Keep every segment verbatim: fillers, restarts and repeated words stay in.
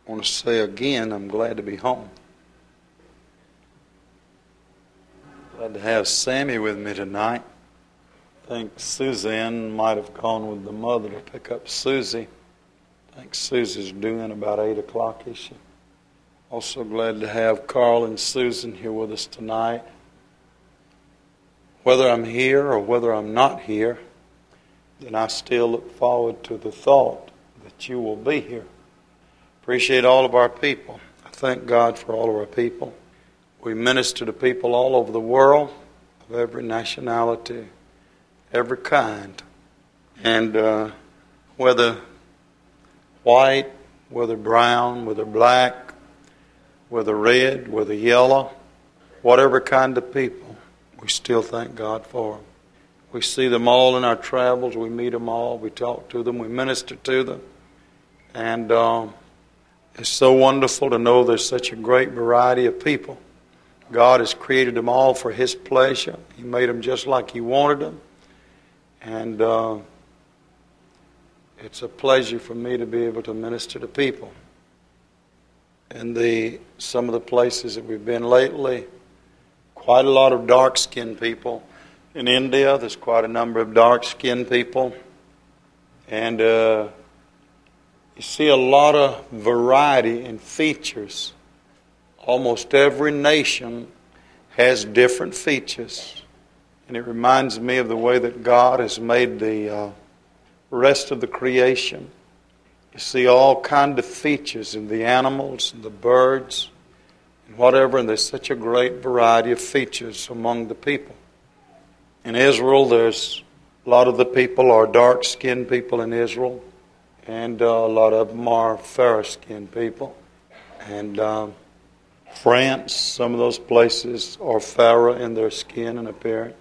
I want to say again, I'm glad to be home. Glad to have Sammy with me tonight. I think Suzanne might have gone with the mother to pick up Susie. I think Susie's due in about eight o'clock, is she? Also glad to have Carl and Susan here with us tonight. Whether I'm here or whether I'm not here, then I still look forward to the thought that you will be here. Appreciate all of our people. I thank God for all of our people. We minister to people all over the world, of every nationality, every kind. And uh, whether white, whether brown, whether black, whether red, whether yellow, whatever kind of people, we still thank God for them. We see them all in our travels. We meet them all. We talk to them. We minister to them. And um, it's so wonderful to know there's such a great variety of people. God has created them all for His pleasure. He made them just like He wanted them. And uh, it's a pleasure for me to be able to minister to people. In the some of the places that we've been lately, quite a lot of dark-skinned people. In India, there's quite a number of dark-skinned people. And uh, you see a lot of variety in features. Almost every nation has different features. And it reminds me of the way that God has made the uh, rest of the creation. You see all kinds of features in the animals and the birds and whatever. And there's such a great variety of features among the people. In Israel, there's a lot of the people are dark-skinned people in Israel. And uh, a lot of them are fair-skinned people. And um, France, some of those places are fairer in their skin and appearance.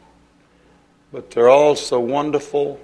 But they're all so wonderful.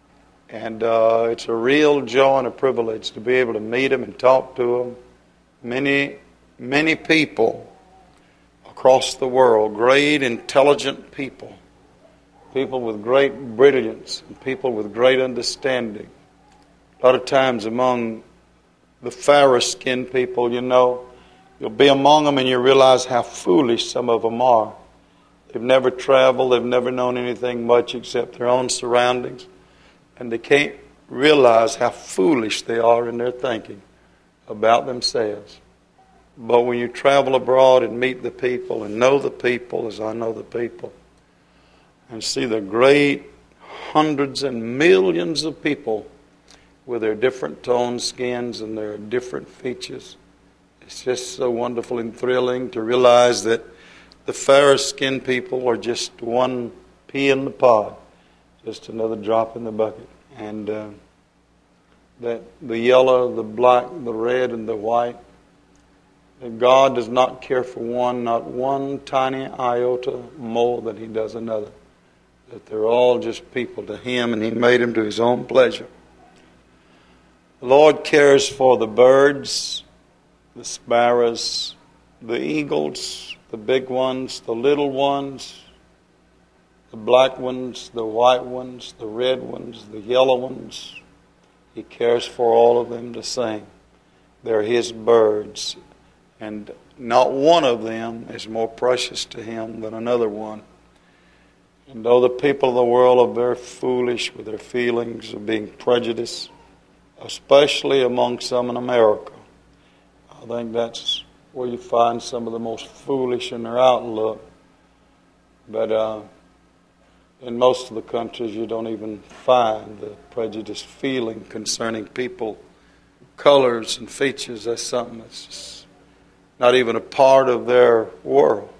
And uh, it's a real joy and a privilege to be able to meet them and talk to them. Many, many people across the world, great, intelligent people. People with great brilliance and people with great understanding. A lot of times among the fairer-skinned people, you know, you'll be among them and you realize how foolish some of them are. They've never traveled, they've never known anything much except their own surroundings. And they can't realize how foolish they are in their thinking about themselves. But when you travel abroad and meet the people and know the people as I know the people, and see the great hundreds and millions of people with their different toned skins and their different features. It's just so wonderful and thrilling to realize that the fair-skinned people are just one pea in the pod, just another drop in the bucket. And uh, that the yellow, the black, the red, and the white, that God does not care for one, not one tiny iota more than He does another. That they're all just people to Him, and He made them to His own pleasure. The Lord cares for the birds, the sparrows, the eagles, the big ones, the little ones, the black ones, the white ones, the red ones, the yellow ones. He cares for all of them the same. They're His birds, and not one of them is more precious to Him than another one. And though the people of the world are very foolish with their feelings of being prejudiced, especially among some in America, I think that's where you find some of the most foolish in their outlook. But uh, in most of the countries, you don't even find the prejudiced feeling concerning people, colors and features. That's something that's just not even a part of their world.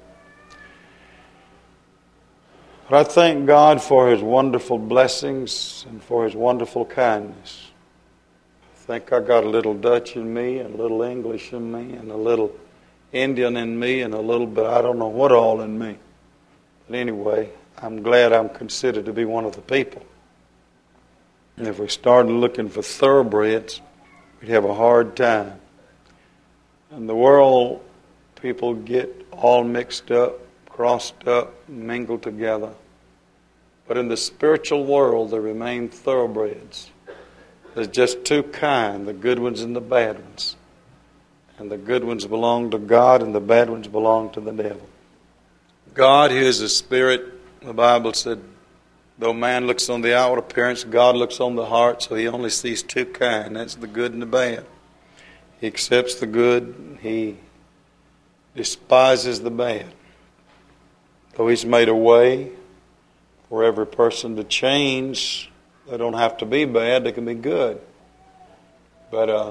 But I thank God for His wonderful blessings and for His wonderful kindness. I think I got a little Dutch in me and a little English in me and a little Indian in me and a little bit, I don't know what all in me. But anyway, I'm glad I'm considered to be one of the people. And if we started looking for thoroughbreds, we'd have a hard time. In the world, people get all mixed up, crossed up, mingled together. But in the spiritual world, there remain thoroughbreds. There's just two kinds, the good ones and the bad ones. And the good ones belong to God, and the bad ones belong to the devil. God, who is a spirit, the Bible said, though man looks on the outward appearance, God looks on the heart, so he only sees two kinds. That's the good and the bad. He accepts the good, he despises the bad. Though he's made a way for every person to change, they don't have to be bad, they can be good. But uh,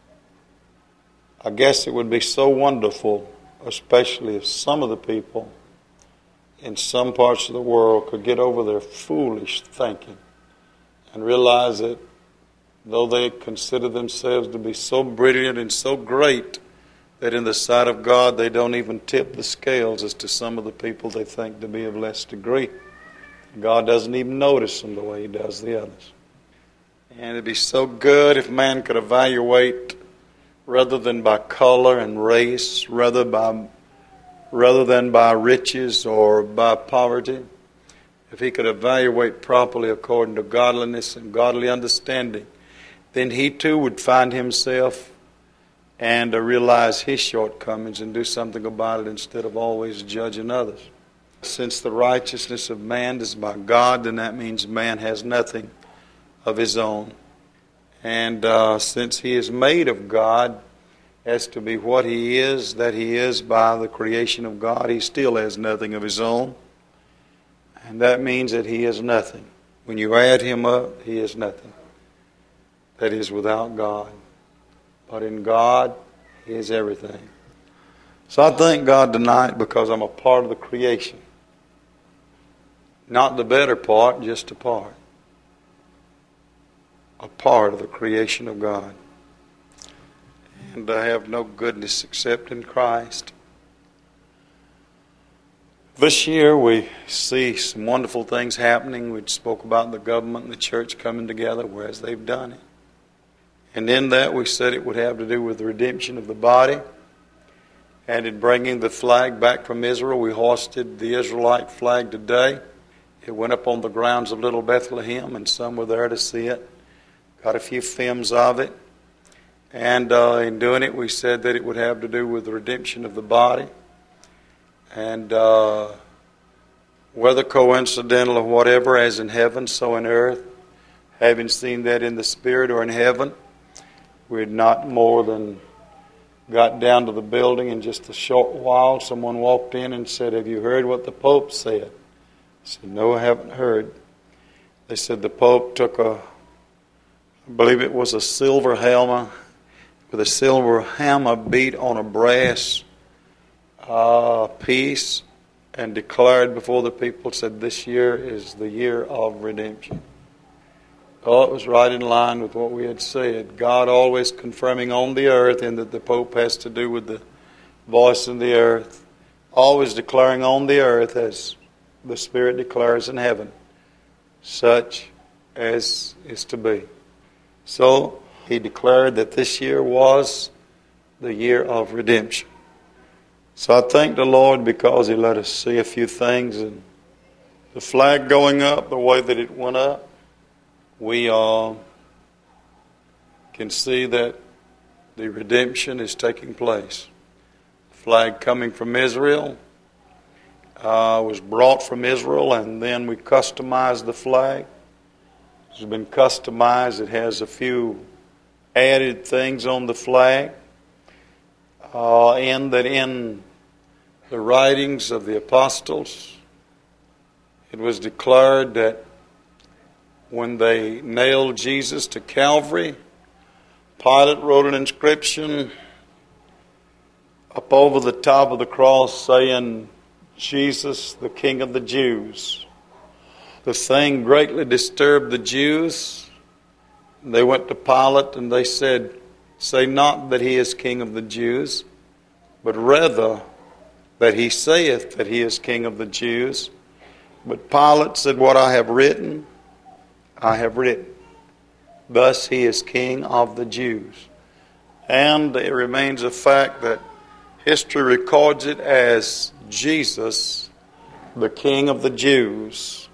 I guess it would be so wonderful, especially if some of the people in some parts of the world could get over their foolish thinking and realize that though they consider themselves to be so brilliant and so great, that in the sight of God they don't even tip the scales as to some of the people they think to be of less degree. God doesn't even notice them the way he does the others. And it'd be so good if man could evaluate rather than by color and race, rather by rather than by riches or by poverty, if he could evaluate properly according to godliness and godly understanding, then he too would find himself and uh, realize his shortcomings and do something about it instead of always judging others. Since the righteousness of man is by God, then that means man has nothing of his own. And uh, since he is made of God, as to be what he is, that he is by the creation of God, he still has nothing of his own. And that means that he is nothing. When you add him up, he is nothing. That is without God. But in God, he is everything. So I thank God tonight because I'm a part of the creation. Not the better part, just a part. A part of the creation of God. And I have no goodness except in Christ. This year we see some wonderful things happening. We spoke about the government and the church coming together, whereas they've done it. And in that we said it would have to do with the redemption of the body. And in bringing the flag back from Israel, we hoisted the Israelite flag today. It went up on the grounds of Little Bethlehem, and some were there to see it. Got a few films of it. And uh, in doing it, we said that it would have to do with the redemption of the body. And uh, whether coincidental or whatever, as in heaven, so in earth, having seen that in the spirit or in heaven, we had not more than got down to the building in just a short while. Someone walked in and said, "Have you heard what the Pope said?" I said, "No, I haven't heard." They said the Pope took a, I believe it was a silver hammer, with a silver hammer beat on a brass uh, piece and declared before the people, said, "This year is the year of redemption." Oh, it was right in line with what we had said. God always confirming on the earth, in that the Pope has to do with the voice in the earth, always declaring on the earth as the Spirit declares in heaven, such as is to be. So he declared that this year was the year of redemption. So I thank the Lord because he let us see a few things. And the flag going up the way that it went up, we uh, can see that the redemption is taking place. The flag coming from Israel uh, was brought from Israel, and then we customized the flag. It's been customized. It has a few added things on the flag. Uh, and that in the writings of the apostles, it was declared that when they nailed Jesus to Calvary, Pilate wrote an inscription up over the top of the cross saying, "Jesus, the King of the Jews." The thing greatly disturbed the Jews. They went to Pilate and they said, "Say not that he is King of the Jews, but rather that he saith that he is King of the Jews." But Pilate said, "What I have written, I have written. Thus he is King of the Jews." And it remains a fact that history records it as Jesus, the King of the Jews.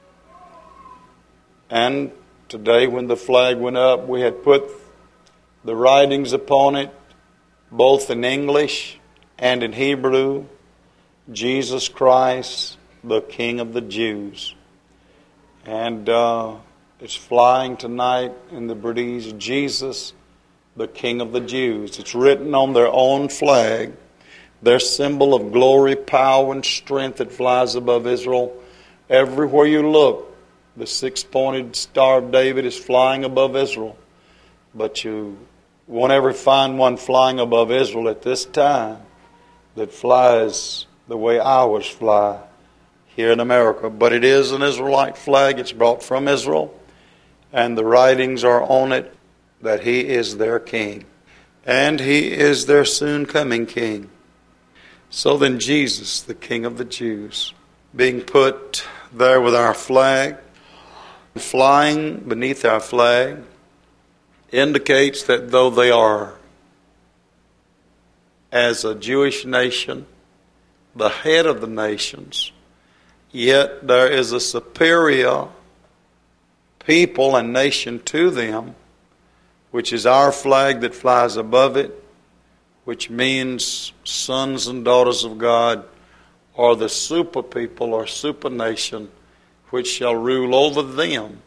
And today when the flag went up, we had put the writings upon it both in English and in Hebrew, Jesus Christ, the King of the Jews. And uh, it's flying tonight in the breeze, Jesus, the King of the Jews. It's written on their own flag, their symbol of glory, power, and strength that flies above Israel. Everywhere you look, the six-pointed Star of David is flying above Israel. But you won't ever find one flying above Israel at this time that flies the way ours fly here in America. But it is an Israelite flag. It's brought from Israel. And the writings are on it that He is their King. And He is their soon-coming King. So then Jesus, the King of the Jews, being put there with our flag, flying beneath our flag, indicates that though they are, as a Jewish nation, the head of the nations, yet there is a superior people and nation to them, which is our flag that flies above it, which means sons and daughters of God are the super people or super nation which shall rule over them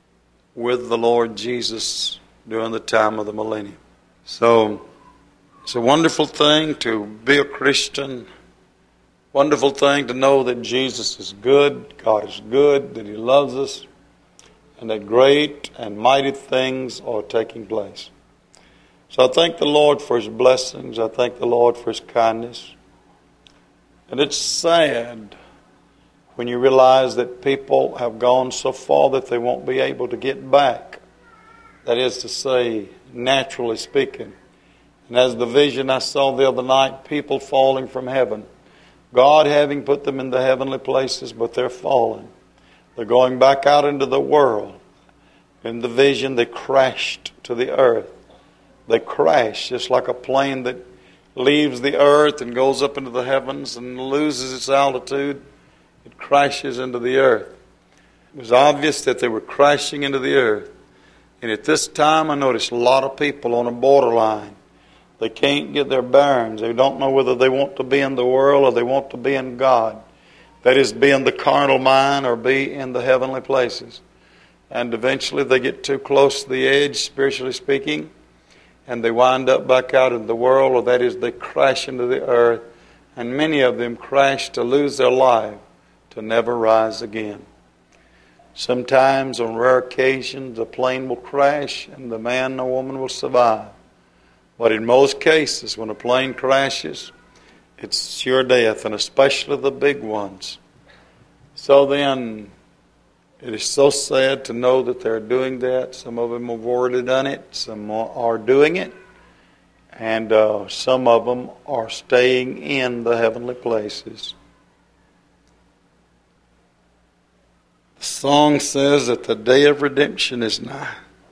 with the Lord Jesus during the time of the millennium. So it's a wonderful thing to be a Christian. Wonderful thing to know that Jesus is good, God is good, that He loves us, and that great and mighty things are taking place. So I thank the Lord for His blessings. I thank the Lord for His kindness. And it's sad when you realize that people have gone so far that they won't be able to get back. That is to say, naturally speaking. And as the vision I saw the other night, people falling from heaven. God having put them in the heavenly places, but they're falling. They're going back out into the world. In the vision, they crashed to the earth. They crash just like a plane that leaves the earth and goes up into the heavens and loses its altitude. It crashes into the earth. It was obvious that they were crashing into the earth. And at this time, I noticed a lot of people on a borderline. They can't get their bearings. They don't know whether they want to be in the world or they want to be in God. That is, be in the carnal mind or be in the heavenly places. And eventually they get too close to the edge, spiritually speaking, and they wind up back out in the world, or that is, they crash into the earth. And many of them crash to lose their life, to never rise again. Sometimes, on rare occasions, the plane will crash and the man or woman will survive. But in most cases, when a plane crashes, it's sure death, and especially the big ones. So then, it is so sad to know that they're doing that. Some of them have already done it. Some are doing it. And uh, some of them are staying in the heavenly places. The song says that the day of redemption is nigh.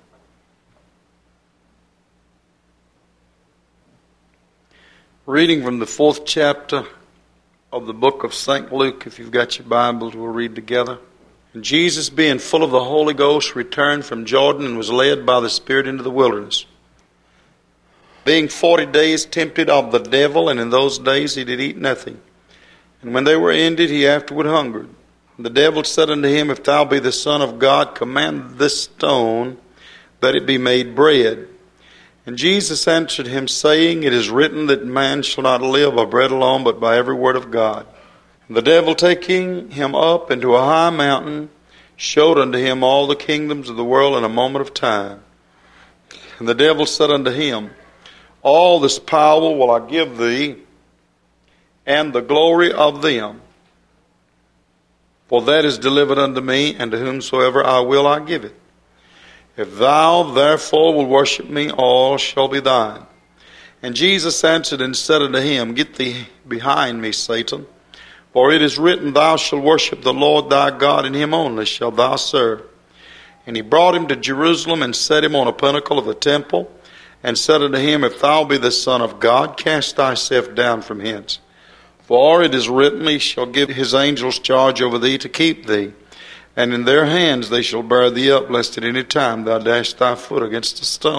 Reading from the fourth chapter of the book of Saint Luke, if you've got your Bibles, we'll read together. And Jesus, being full of the Holy Ghost, returned from Jordan and was led by the Spirit into the wilderness, being forty days tempted of the devil, and in those days he did eat nothing. And when they were ended, he afterward hungered. And the devil said unto him, If thou be the Son of God, command this stone that it be made bread. And Jesus answered him, saying, It is written that man shall not live by bread alone, but by every word of God. And the devil, taking him up into a high mountain, showed unto him all the kingdoms of the world in a moment of time. And the devil said unto him, All this power will I give thee, and the glory of them. For that is delivered unto me, and to whomsoever I will I give it. If thou therefore wilt worship me, all shall be thine. And Jesus answered and said unto him, Get thee behind me, Satan. For it is written, Thou shalt worship the Lord thy God, and him only shalt thou serve. And he brought him to Jerusalem, and set him on a pinnacle of the temple, and said unto him, If thou be the Son of God, cast thyself down from hence. For it is written, He shall give his angels charge over thee to keep thee. And in their hands they shall bear thee up, lest at any time thou dash thy foot against a stone.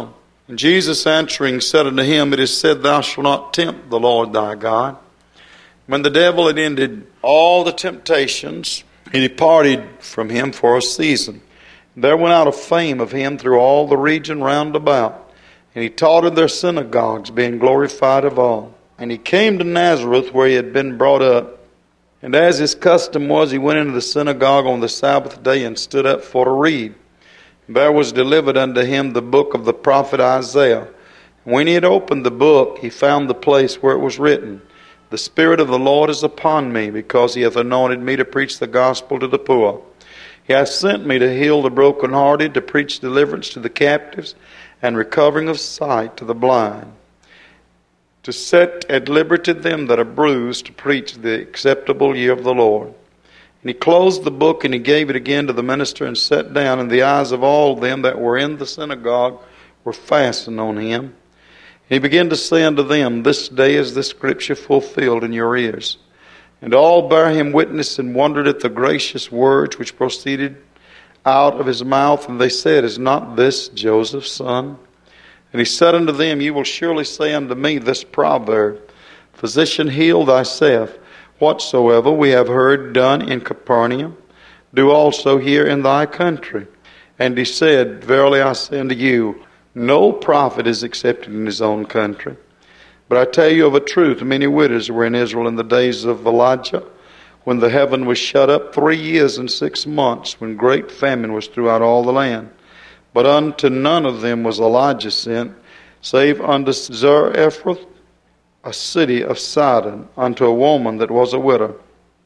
And Jesus answering said unto him, It is said, Thou shalt not tempt the Lord thy God. When the devil had ended all the temptations, he departed from him for a season. There went out a fame of him through all the region round about. And he taught in their synagogues, being glorified of all. And he came to Nazareth, where he had been brought up. And as his custom was, he went into the synagogue on the Sabbath day and stood up for to read. There was delivered unto him the book of the prophet Isaiah. And when he had opened the book, he found the place where it was written, The Spirit of the Lord is upon me, because he hath anointed me to preach the gospel to the poor. He hath sent me to heal the brokenhearted, to preach deliverance to the captives, and recovering of sight to the blind, to set at liberty them that are bruised, to preach the acceptable year of the Lord. And he closed the book, and he gave it again to the minister, and sat down, and the eyes of all them that were in the synagogue were fastened on him. And he began to say unto them, This day is the scripture fulfilled in your ears. And all bare him witness, and wondered at the gracious words which proceeded out of his mouth. And they said, Is not this Joseph's son? And he said unto them, You will surely say unto me this proverb, Physician, heal thyself. Whatsoever we have heard done in Capernaum, do also here in thy country. And he said, Verily I say unto you, no prophet is accepted in his own country. But I tell you of a truth, many widows were in Israel in the days of Elijah, when the heaven was shut up three years and six months, when great famine was throughout all the land. But unto none of them was Elijah sent, save unto Zarephath, a city of Sidon, unto a woman that was a widow.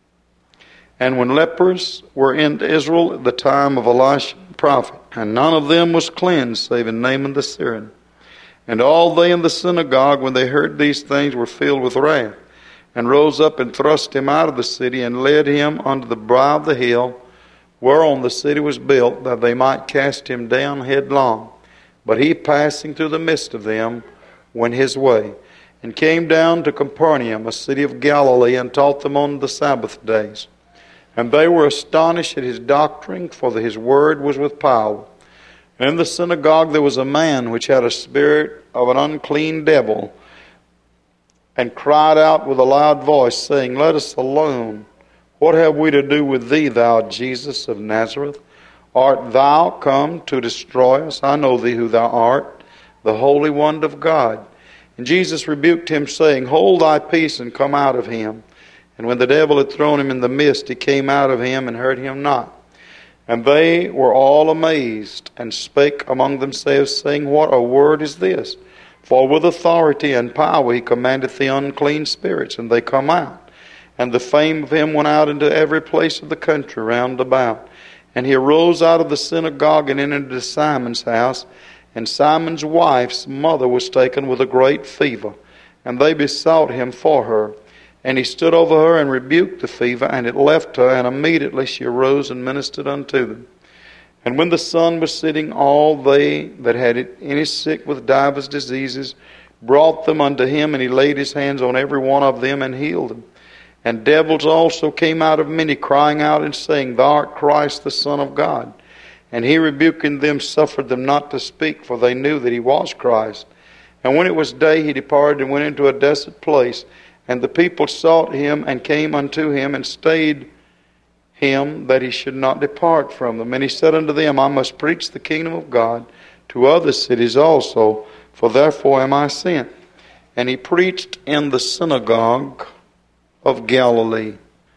And when lepers were in Israel at the time of Elisha the prophet, and none of them was cleansed, save Naaman the Syrian. And all they in the synagogue, when they heard these things, were filled with wrath, and rose up and thrust him out of the city, and led him unto the brow of the hill, whereon the city was built, that they might cast him down headlong. But he, passing through the midst of them, went his way, and came down to Capernaum, a city of Galilee, and taught them on the Sabbath days. And they were astonished at his doctrine, for his word was with power. And in the synagogue there was a man which had a spirit of an unclean devil, and cried out with a loud voice, saying, Let us alone. What have we to do with thee, thou Jesus of Nazareth? Art thou come to destroy us? I know thee who thou art, the Holy One of God. And Jesus rebuked him, saying, Hold thy peace, and come out of him. And when the devil had thrown him in the midst, he came out of him, and hurt him not. And they were all amazed, and spake among themselves, saying, What a word is this? For with authority and power he commandeth the unclean spirits, and they come out. And the fame of him went out into every place of the country round about. And he arose out of the synagogue, and entered into Simon's house. And Simon's wife's mother was taken with a great fever, and they besought him for her. And he stood over her and rebuked the fever, and it left her, and immediately she arose and ministered unto them. And when the sun was setting, all they that had any sick with divers diseases brought them unto him, and he laid his hands on every one of them and healed them. And devils also came out of many, crying out and saying, Thou art Christ, the Son of God. And he, rebuking them, suffered them not to speak, for they knew that he was Christ. And when it was day, he departed and went into a desolate place. And the people sought him, and came unto him, and stayed him, that he should not depart from them. And he said unto them, I must preach the kingdom of God to other cities also, for therefore am I sent. And he preached in the synagogue of Galilee.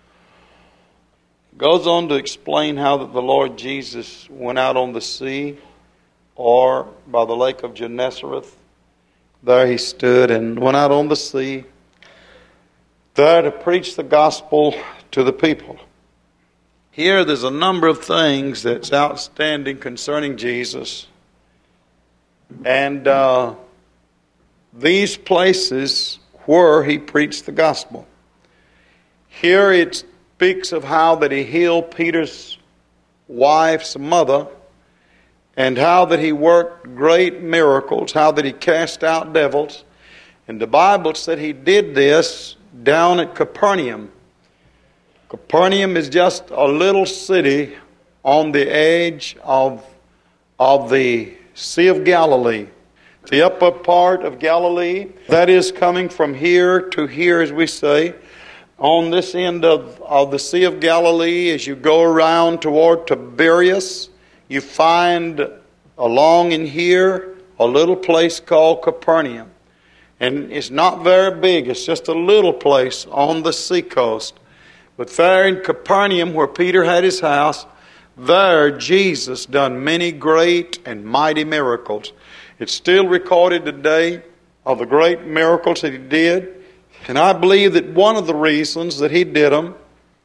Goes on to explain how that the Lord Jesus went out on the sea, or by the lake of Gennesareth. There he stood and went out on the sea, there to preach the gospel to the people. Here there's a number of things that's outstanding concerning Jesus. And uh, these places where he preached the gospel. Here it speaks of how that he healed Peter's wife's mother, and how that he worked great miracles, how that he cast out devils. And the Bible said he did this down at Capernaum. Capernaum is just a little city on the edge of, of the Sea of Galilee. the upper part of Galilee. That is coming from here to here, as we say. On this end of, of the Sea of Galilee, as you go around toward Tiberias, you find along in here a little place called Capernaum. And it's not very big. It's just a little place on the seacoast. But there in Capernaum, where Peter had his house, there Jesus done many great and mighty miracles. It's still recorded today of the great miracles that he did. And I believe that one of the reasons that he did them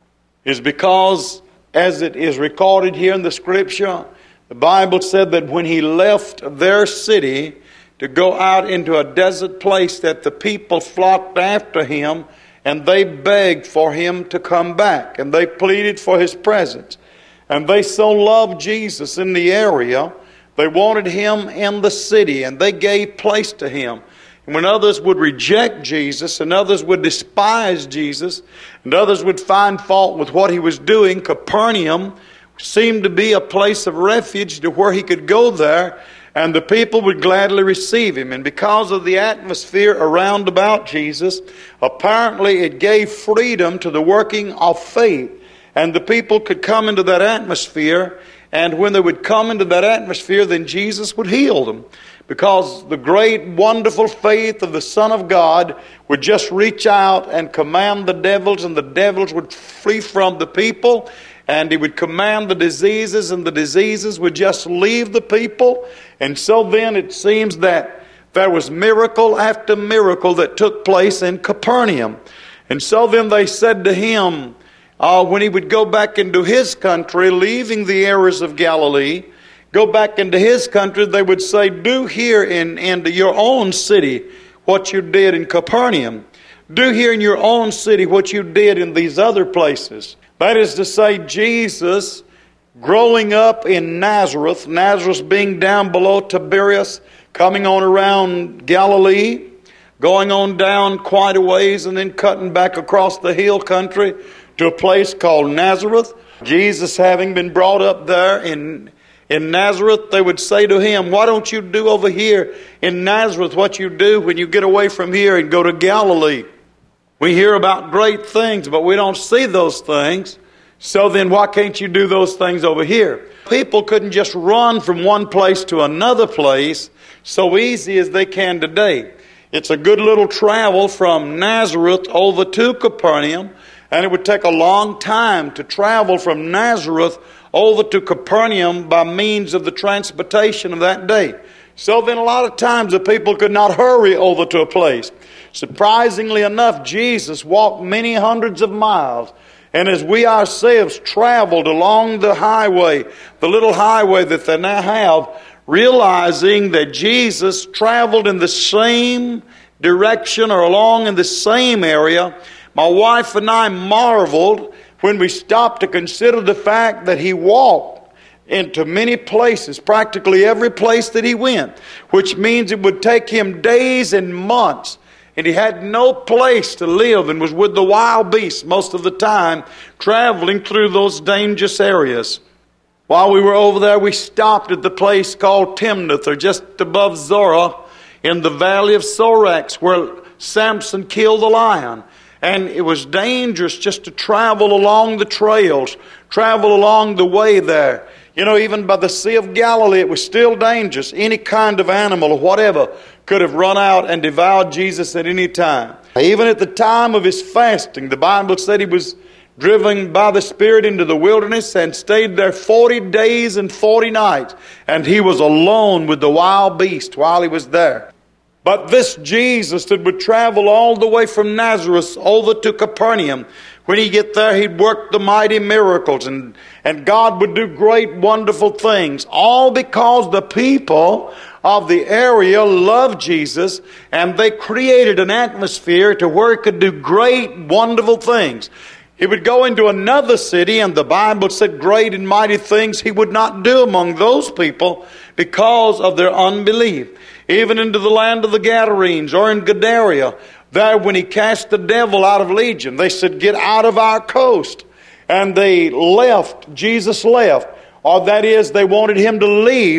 is because, as it is recorded here in the Scripture, the Bible said that when he left their city to go out into a desert place, that the people flocked after him and they begged for him to come back, and they pleaded for his presence. And they so loved Jesus in the area, they wanted him in the city, and they gave place to him. And when others would reject Jesus, and others would despise Jesus, and others would find fault with what he was doing, Capernaum seemed to be a place of refuge to where he could go there, and the people would gladly receive him. And because of the atmosphere around about Jesus, apparently it gave freedom to the working of faith. And the people could come into that atmosphere, and when they would come into that atmosphere, then Jesus would heal them. Because the great, wonderful faith of the Son of God would just reach out and command the devils, and the devils would flee from the people. And he would command the diseases, and the diseases would just leave the people. And so then it seems that there was miracle after miracle that took place in Capernaum. And so then they said to him, uh, when he would go back into his country, leaving the areas of Galilee, go back into his country, they would say, do here in, in your own city what you did in Capernaum. Do here in your own city what you did in these other places. That is to say, Jesus growing up in Nazareth, Nazareth being down below Tiberias, coming on around Galilee, going on down quite a ways, and then cutting back across the hill country to a place called Nazareth. Jesus having been brought up there in, in Nazareth, they would say to him, why don't you do over here in Nazareth what you do when you get away from here and go to Galilee? We hear about great things, but we don't see those things. So then why can't you do those things over here? People couldn't just run from one place to another place so easy as they can today. It's a good little travel from Nazareth over to Capernaum, and it would take a long time to travel from Nazareth over to Capernaum by means of the transportation of that day. So then a lot of times the people could not hurry over to a place. Surprisingly enough, Jesus walked many hundreds of miles. And as we ourselves traveled along the highway, the little highway that they now have, realizing that Jesus traveled in the same direction or along in the same area, my wife and I marveled when we stopped to consider the fact that he walked into many places, practically every place that he went, which means it would take him days and months. And he had no place to live and was with the wild beasts most of the time, traveling through those dangerous areas. While we were over there, we stopped at the place called Timnath, or just above Zorah, in the valley of Sorax, where Samson killed the lion. And it was dangerous just to travel along the trails, travel along the way there. You know, even by the Sea of Galilee, it was still dangerous. Any kind of animal or whatever could have run out and devoured Jesus at any time. Even at the time of his fasting, the Bible said he was driven by the Spirit into the wilderness and stayed there forty days and forty nights. And he was alone with the wild beast while he was there. But this Jesus that would travel all the way from Nazareth over to Capernaum, when he'd get there, he'd work the mighty miracles, and, and God would do great, wonderful things. All because the people of the area loved Jesus, and they created an atmosphere to where he could do great, wonderful things. He would go into another city, and the Bible said great and mighty things he would not do among those people because of their unbelief. Even into the land of the Gadarenes, or in Gadara, there when he cast the devil out of Legion, they said, get out of our coast. And they left, Jesus left. Or that is, they wanted him to leave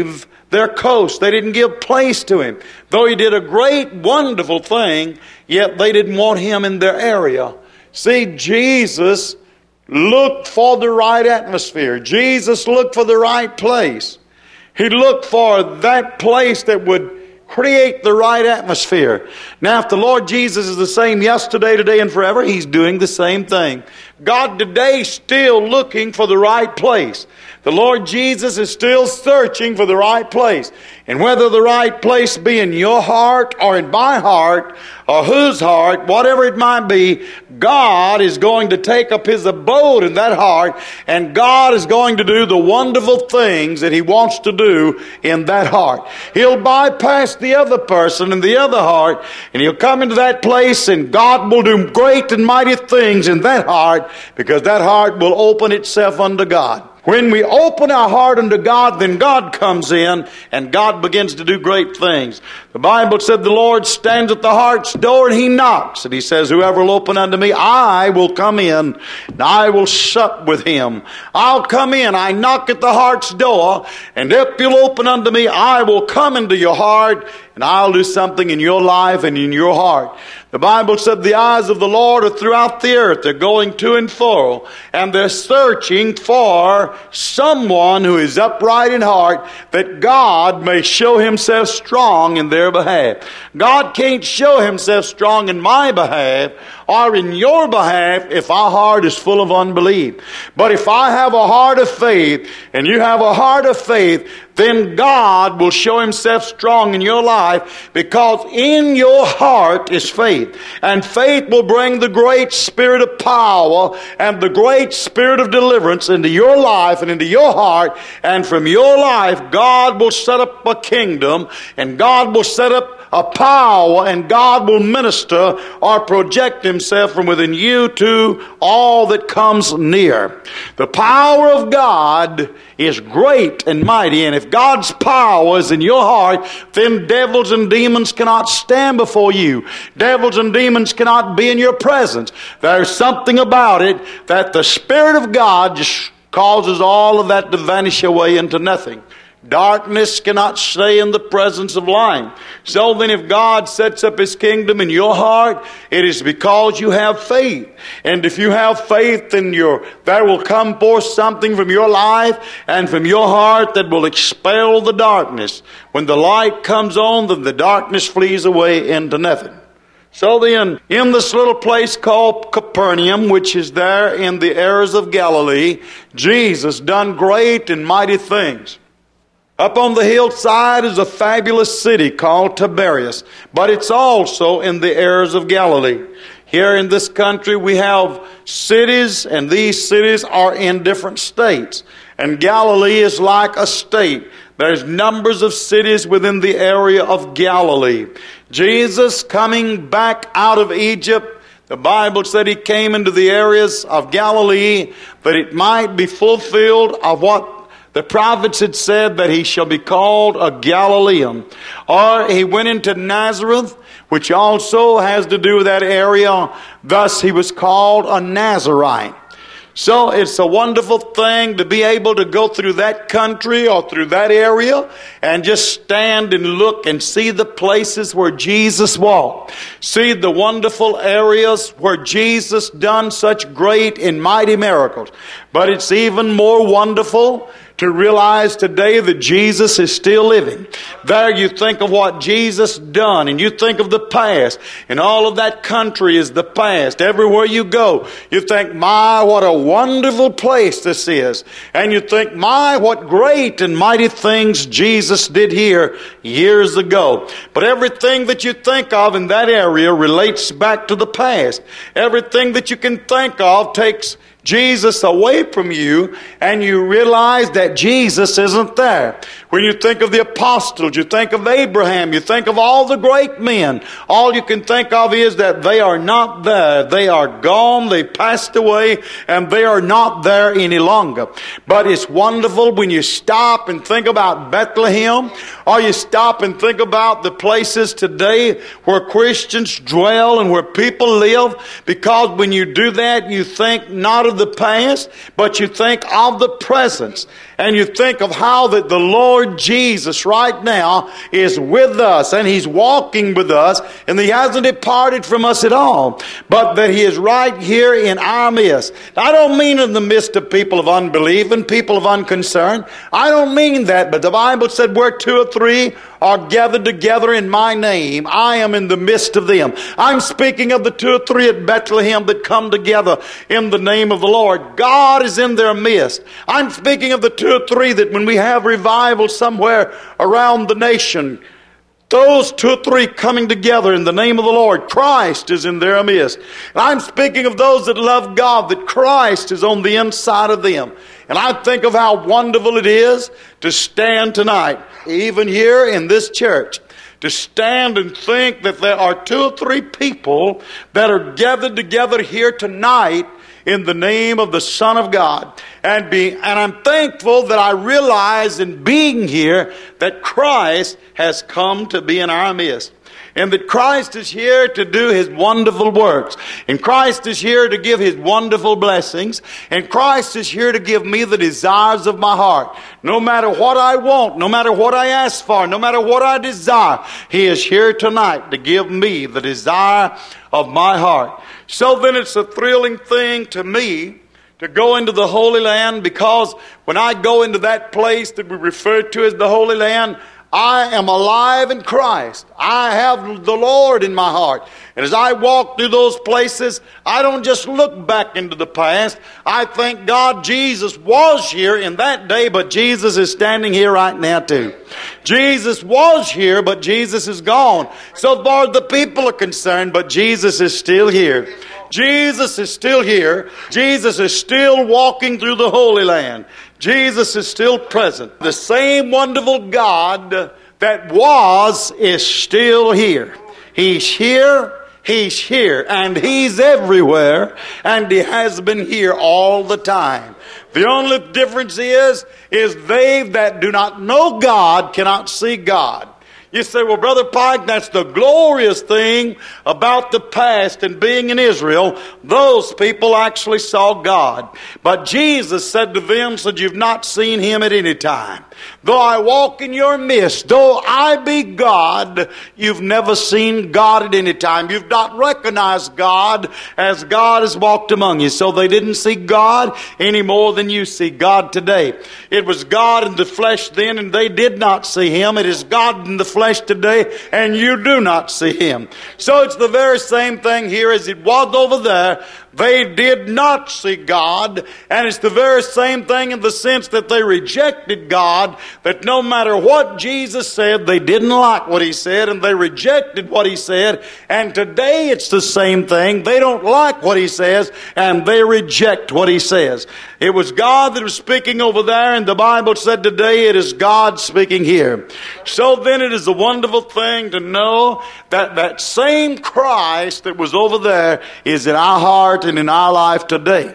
their coast. They didn't give place to him. Though he did a great, wonderful thing, yet they didn't want him in their area. See, Jesus looked for the right atmosphere. Jesus looked for the right place. He looked for that place that would create the right atmosphere. Now, if the Lord Jesus is the same yesterday, today, and forever, He's doing the same thing. God today is still looking for the right place. The Lord Jesus is still searching for the right place. And whether the right place be in your heart or in my heart or whose heart, whatever it might be, God is going to take up His abode in that heart, and God is going to do the wonderful things that He wants to do in that heart. He'll bypass the other person and the other heart, and He'll come into that place, and God will do great and mighty things in that heart, because that heart will open itself unto God. When we open our heart unto God, then God comes in and God begins to do great things. The Bible said the Lord stands at the heart's door and He knocks. And He says, whoever will open unto me, I will come in and I will sup with him. I'll come in. I knock at the heart's door, and if you'll open unto me, I will come into your heart and I'll do something in your life and in your heart. The Bible said the eyes of the Lord are throughout the earth. They're going to and fro, and they're searching for someone who is upright in heart, that God may show Himself strong in their behalf. God can't show Himself strong in my behalf or in your behalf if our heart is full of unbelief. But if I have a heart of faith and you have a heart of faith, then God will show Himself strong in your life, because in your heart is faith. And faith will bring the great spirit of power and the great spirit of deliverance into your life and into your heart. And from your life, God will set up a kingdom, and God will set up a power, and God will minister or project Himself from within you to all that comes near. The power of God is great and mighty, and if God's power is in your heart, then devils and demons cannot stand before you. Devils and demons cannot be in your presence. There's something about it that the Spirit of God just causes all of that to vanish away into nothing. Darkness cannot stay in the presence of light. So then, if God sets up His kingdom in your heart, it is because you have faith. And if you have faith, then your, there will come forth something from your life and from your heart that will expel the darkness. When the light comes on, then the darkness flees away into nothing. So then, in this little place called Capernaum, which is there in the areas of Galilee, Jesus done great and mighty things. Up on the hillside is a fabulous city called Tiberias, but it's also in the areas of Galilee. Here in this country we have cities, and these cities are in different states. And Galilee is like a state. There's numbers of cities within the area of Galilee. Jesus coming back out of Egypt, the Bible said He came into the areas of Galilee that it might be fulfilled of what the prophets had said, that He shall be called a Galilean. Or He went into Nazareth, which also has to do with that area. Thus He was called a Nazarite. So it's a wonderful thing to be able to go through that country or through that area and just stand and look and see the places where Jesus walked. See the wonderful areas where Jesus done such great and mighty miracles. But it's even more wonderful to realize today that Jesus is still living. There you think of what Jesus done, and you think of the past, and all of that country is the past. Everywhere you go, you think, my, what a wonderful place this is. And you think, my, what great and mighty things Jesus did here years ago. But everything that you think of in that area relates back to the past. Everything that you can think of takes Jesus away from you, and you realize that Jesus isn't there. When you think of the apostles, you think of Abraham, you think of all the great men, all you can think of is that they are not there. They are gone, they passed away, and they are not there any longer. But it's wonderful when you stop and think about Bethlehem, or you stop and think about the places today where Christians dwell and where people live, because when you do that, you think not of the past, but you think of the present. and you think of how that the Lord Jesus right now is with us, and He's walking with us, and He hasn't departed from us at all, but that He is right here in our midst. I don't mean in the midst of people of unbelief and people of unconcern. I don't mean that, but the Bible said where two or three are gathered together in my name, I am in the midst of them. I'm speaking of the two or three at Bethlehem that come together in the name of the Lord. God is in their midst. I'm speaking of the two or three that when we have revival somewhere around the nation, those two or three coming together in the name of the Lord, Christ is in their midst. And I'm speaking of those that love God, that Christ is on the inside of them. And I think of how wonderful it is to stand tonight, even here in this church, to stand and think that there are two or three people that are gathered together here tonight in the name of the Son of God. And be, and I'm thankful that I realize in being here that Christ has come to be in our midst. And that Christ is here to do His wonderful works. And Christ is here to give His wonderful blessings. And Christ is here to give me the desires of my heart. No matter what I want, no matter what I ask for, no matter what I desire, He is here tonight to give me the desire of my heart. So then it's a thrilling thing to me to go into the Holy Land, because when I go into that place that we refer to as the Holy Land, I am alive in Christ. I have the Lord in my heart. And as I walk through those places, I don't just look back into the past. I thank God Jesus was here in that day, but Jesus is standing here right now too. Jesus was here, but Jesus is gone. So far as the people are concerned, but Jesus is still here. Jesus is still here. Jesus is still walking through the Holy Land. Jesus is still present. The same wonderful God that was is still here. He's here, He's here, and He's everywhere, and He has been here all the time. The only difference is, is they that do not know God cannot see God. You say, well, Brother Pike, that's the glorious thing about the past and being in Israel. Those people actually saw God. But Jesus said to them, said, you've not seen Him at any time. Though I walk in your midst, though I be God, you've never seen God at any time. You've not recognized God as God has walked among you. So they didn't see God any more than you see God today. It was God in the flesh then, and they did not see Him. It is God in the flesh today, and you do not see Him. So it's the very same thing here as it was over there. They did not see God, and it's the very same thing in the sense that they rejected God, that no matter what Jesus said, they didn't like what He said, and they rejected what He said. And today it's the same thing. They don't like what He says, and they reject what He says. It was God that was speaking over there, and the Bible said today it is God speaking here. So then it is a wonderful thing to know that that same Christ that was over there is in our heart and in our life today.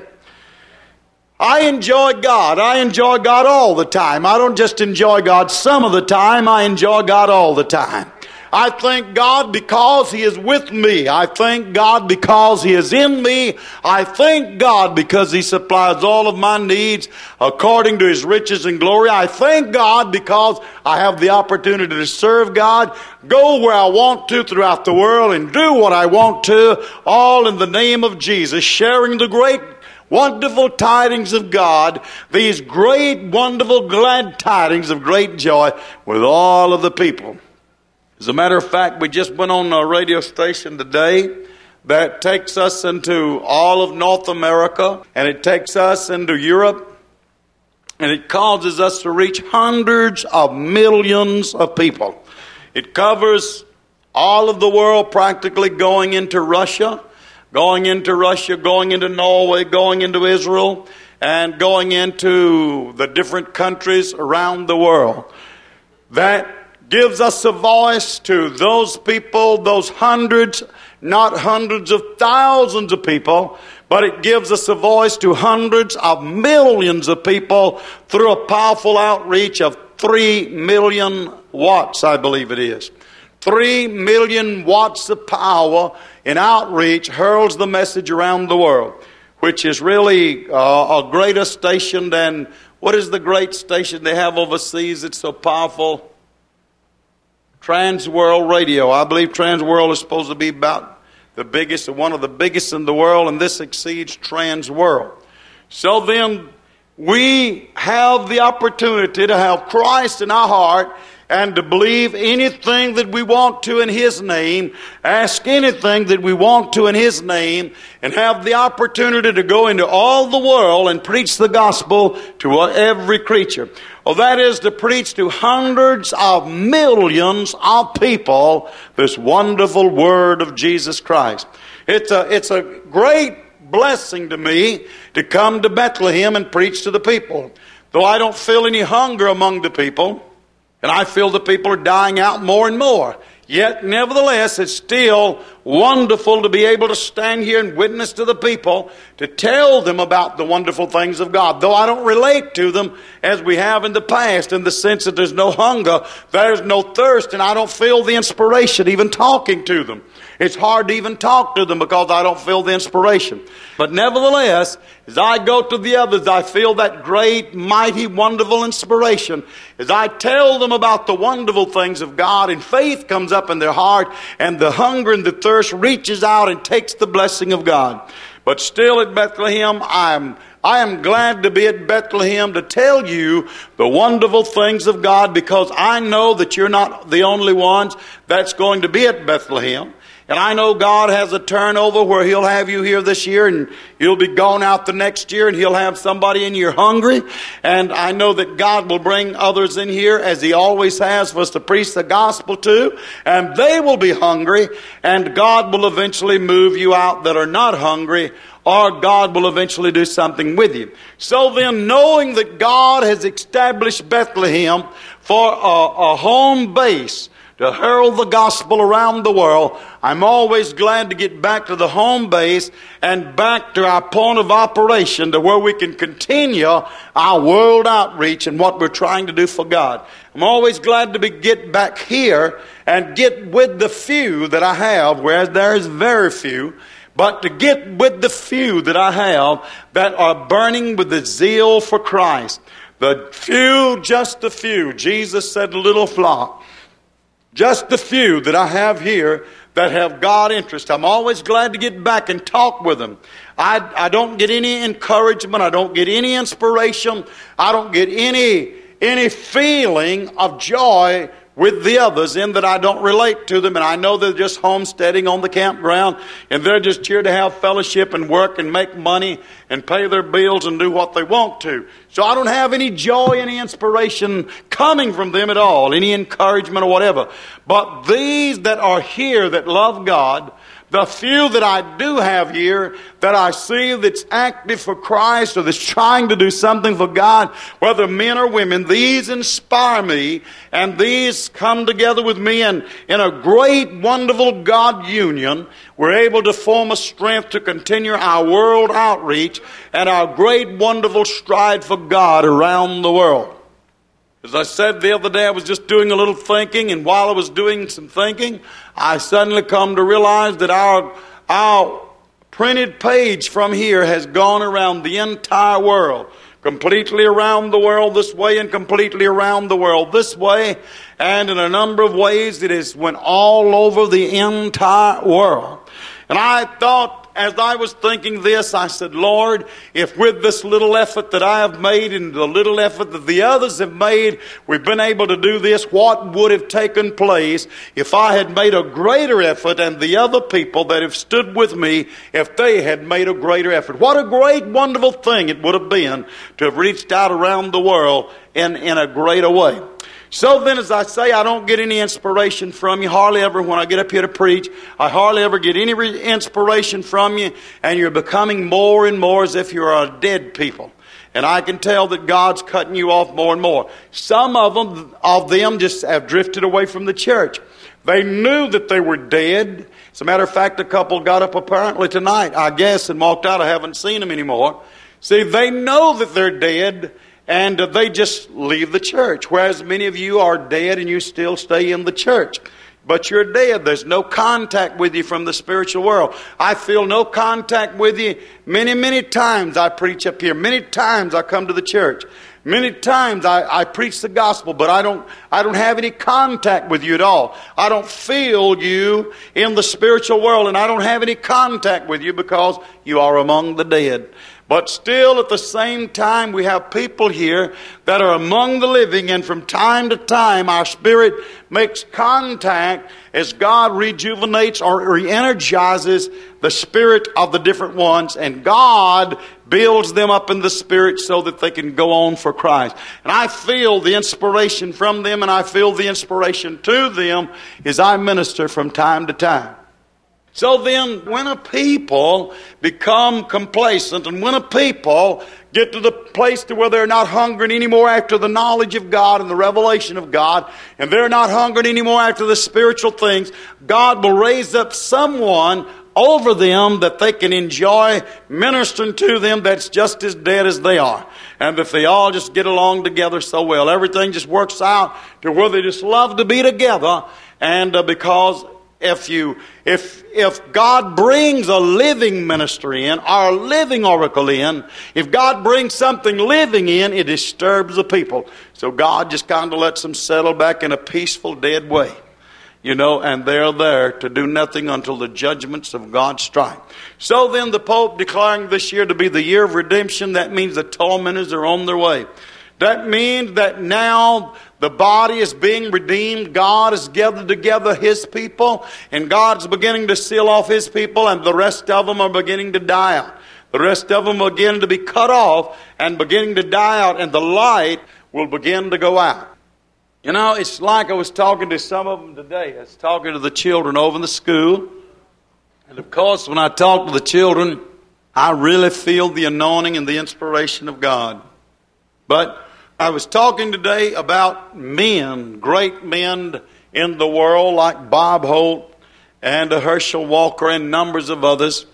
I enjoy God. I enjoy God all the time. I don't just enjoy God some of the time. I enjoy God all the time. I thank God because He is with me. I thank God because He is in me. I thank God because He supplies all of my needs according to His riches and glory. I thank God because I have the opportunity to serve God, go where I want to throughout the world, and do what I want to, all in the name of Jesus, sharing the great wonderful tidings of God, these great, wonderful, glad tidings of great joy with all of the people. As a matter of fact, we just went on a radio station today that takes us into all of North America, and it takes us into Europe, and it causes us to reach hundreds of millions of people. It covers all of the world, practically going into Russia, going into Russia, going into Norway, going into Israel, and going into the different countries around the world. That gives us a voice to those people, those hundreds, not hundreds of thousands of people, but it gives us a voice to hundreds of millions of people through a powerful outreach of three million watts, I believe it is. Three million watts of power in outreach hurls the message around the world, which is really uh, a greater station than What is the great station they have overseas that's so powerful? Transworld Radio. I believe Transworld is supposed to be about the biggest, one of the biggest in the world, and this exceeds Transworld. So then, we have the opportunity to have Christ in our heart and to believe anything that we want to in His name, ask anything that we want to in His name, and have the opportunity to go into all the world and preach the gospel to every creature. Well, that is to preach to hundreds of millions of people this wonderful word of Jesus Christ. It's a, it's a great blessing to me to come to Bethlehem and preach to the people. Though I don't feel any hunger among the people, and I feel the people are dying out more and more. Yet, nevertheless, it's still wonderful to be able to stand here and witness to the people, to tell them about the wonderful things of God. Though I don't relate to them as we have in the past, in the sense that there's no hunger, there's no thirst, and I don't feel the inspiration even talking to them. It's hard to even talk to them because I don't feel the inspiration. But nevertheless, as I go to the others, I feel that great, mighty, wonderful inspiration. As I tell them about the wonderful things of God, and faith comes up in their heart, and the hunger and the thirst reaches out and takes the blessing of God. But still at Bethlehem, I am I am glad to be at Bethlehem to tell you the wonderful things of God, because I know that you're not the only ones that's going to be at Bethlehem. And I know God has a turnover where He'll have you here this year and you'll be gone out the next year, and He'll have somebody in here hungry. And I know that God will bring others in here, as He always has, for us to preach the gospel to. And they will be hungry, and God will eventually move you out that are not hungry, or God will eventually do something with you. So then, knowing that God has established Bethlehem for a, a home base to herald the gospel around the world, I'm always glad to get back to the home base and back to our point of operation, to where we can continue our world outreach and what we're trying to do for God. I'm always glad to be get back here and get with the few that I have, whereas there is very few. But to get with the few that I have that are burning with the zeal for Christ. The few, just the few. Jesus said, little flock. Just the few that I have here that have God interest. I'm always glad to get back and talk with them. I, I don't get any encouragement. I don't get any inspiration. I don't get any, any feeling of joy with the others, in that I don't relate to them, and I know they're just homesteading on the campground, and they're just here to have fellowship and work and make money and pay their bills and do what they want to. So I don't have any joy, any inspiration coming from them at all, any encouragement or whatever. But these that are here that love God, the few that I do have here that I see that's active for Christ or that's trying to do something for God, whether men or women, these inspire me, and these come together with me, and in a great, wonderful God union, we're able to form a strength to continue our world outreach and our great, wonderful stride for God around the world. As I said the other day, I was just doing a little thinking, and while I was doing some thinking, I suddenly come to realize that our, our printed page from here has gone around the entire world. Completely around the world this way, and completely around the world this way. And in a number of ways, it has went all over the entire world. And I thought, as I was thinking this, I said, Lord, if with this little effort that I have made and the little effort that the others have made, we've been able to do this, what would have taken place if I had made a greater effort, and the other people that have stood with me, if they had made a greater effort? What a great, wonderful thing it would have been to have reached out around the world in, in a greater way. So then, as I say, I don't get any inspiration from you. Hardly ever, when I get up here to preach, I hardly ever get any re- inspiration from you. And you're becoming more and more as if you're a dead people. And I can tell that God's cutting you off more and more. Some of them, of them just have drifted away from the church. They knew that they were dead. As a matter of fact, a couple got up apparently tonight, I guess, and walked out. I haven't seen them anymore. See, they know that they're dead, and they just leave the church. Whereas many of you are dead and you still stay in the church. But you're dead. There's no contact with you from the spiritual world. I feel no contact with you many, many times I preach up here. Many times I come to the church. Many times I, I preach the gospel, but I don't, I don't have any contact with you at all. I don't feel you in the spiritual world, and I don't have any contact with you because you are among the dead. But still at the same time, we have people here that are among the living, and from time to time our spirit makes contact as God rejuvenates or re-energizes the spirit of the different ones, and God builds them up in the spirit so that they can go on for Christ. And I feel the inspiration from them, and I feel the inspiration to them as I minister from time to time. So then, when a people become complacent, and when a people get to the place to where they're not hungering anymore after the knowledge of God and the revelation of God, and they're not hungering anymore after the spiritual things, God will raise up someone over them that they can enjoy ministering to them that's just as dead as they are. And if they all just get along together so well, everything just works out to where they just love to be together. And uh, because If you, if, if God brings a living ministry in, or a living oracle in, if God brings something living in, it disturbs the people. So God just kind of lets them settle back in a peaceful, dead way. You know, and they're there to do nothing until the judgments of God strike. So then the Pope declaring this year to be the year of redemption, that means the tormentors are on their way. That means that now the body is being redeemed. God has gathered together His people, and God's beginning to seal off His people, and the rest of them are beginning to die out. The rest of them are beginning to be cut off and beginning to die out, and the light will begin to go out. You know, it's like I was talking to some of them today. I was talking to the children over in the school. And of course, when I talk to the children, I really feel the anointing and the inspiration of God. But I was talking today about men, great men in the world like Bob Holt and Herschel Walker and numbers of others.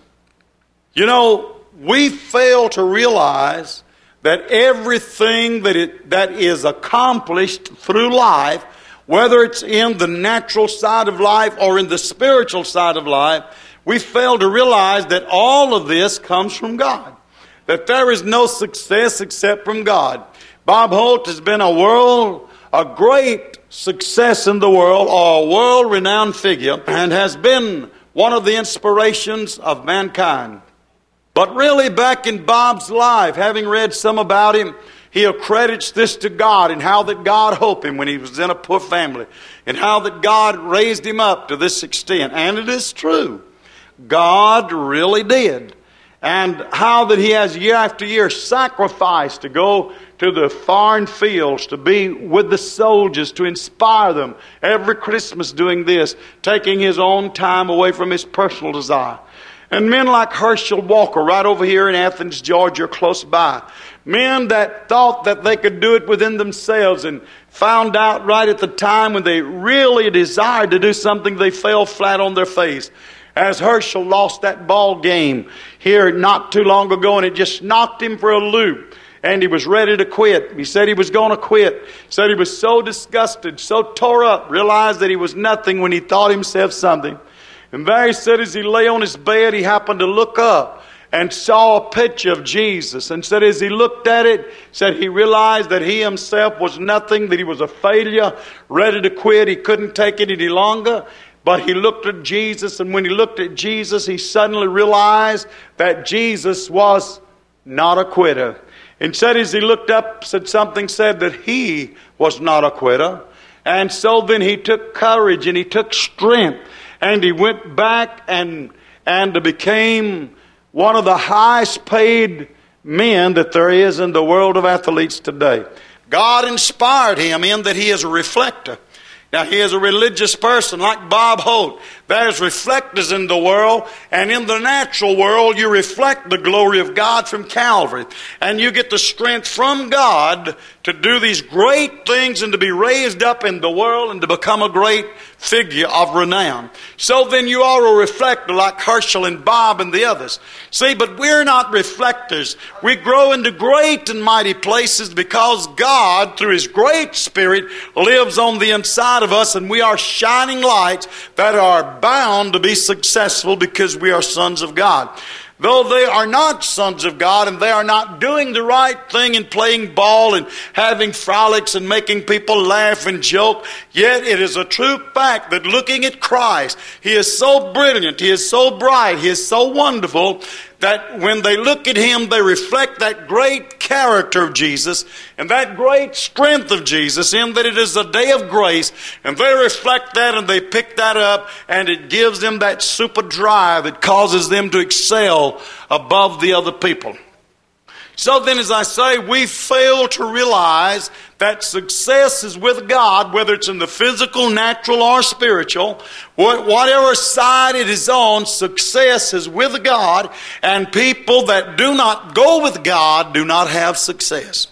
You know, we fail to realize that everything that it, that is accomplished through life, whether it's in the natural side of life or in the spiritual side of life, we fail to realize that all of this comes from God. That there is no success except from God. Bob Holt has been a world, a great success in the world, or a world-renowned figure, and has been one of the inspirations of mankind. But really, back in Bob's life, having read some about him, he accredits this to God, and how that God helped him when he was in a poor family, and how that God raised him up to this extent. And it is true. God really did. And how that he has year after year sacrificed to go to the foreign fields, to be with the soldiers, to inspire them. Every Christmas doing this, taking his own time away from his personal desire. And men like Herschel Walker right over here in Athens, Georgia, close by. Men that thought that they could do it within themselves, and found out right at the time when they really desired to do something, they fell flat on their face. As Herschel lost that ball game here not too long ago, and it just knocked him for a loop. And he was ready to quit. He said he was going to quit. Said he was so disgusted, so tore up, realized that he was nothing when he thought himself something. And there he said, as he lay on his bed, he happened to look up and saw a picture of Jesus. And said as he looked at it, said he realized that he himself was nothing, that he was a failure, ready to quit. He couldn't take it any longer. But he looked at Jesus, and when he looked at Jesus, he suddenly realized that Jesus was not a quitter. And said as he looked up, said something said that he was not a quitter. And so then he took courage and he took strength, and he went back and and became one of the highest paid men that there is in the world of athletes today. God inspired him in that he is a reflector. Now, he is a religious person like Bob Holt. There's reflectors in the world, and in the natural world, you reflect the glory of God from Calvary. And you get the strength from God to do these great things and to be raised up in the world and to become a great figure of renown. So then you are a reflector like Herschel and Bob and the others. See, but we're not reflectors. We grow into great and mighty places because God, through His great Spirit, lives on the inside of us, and we are shining lights that are bound to be successful because we are sons of God. though they are not sons of God and they are not doing the right thing and playing ball and having frolics and making people laugh and joke, yet it is a true fact that looking at Christ, He is so brilliant, He is so bright, He is so wonderful, that when they look at Him, they reflect that great character of Jesus and that great strength of Jesus, in that it is a day of grace, and they reflect that and they pick that up, and it gives them that super drive that causes them to excel above the other people. So then, as I say, we fail to realize that success is with God, whether it's in the physical, natural, or spiritual. Whatever side it is on, success is with God, and people that do not go with God do not have success.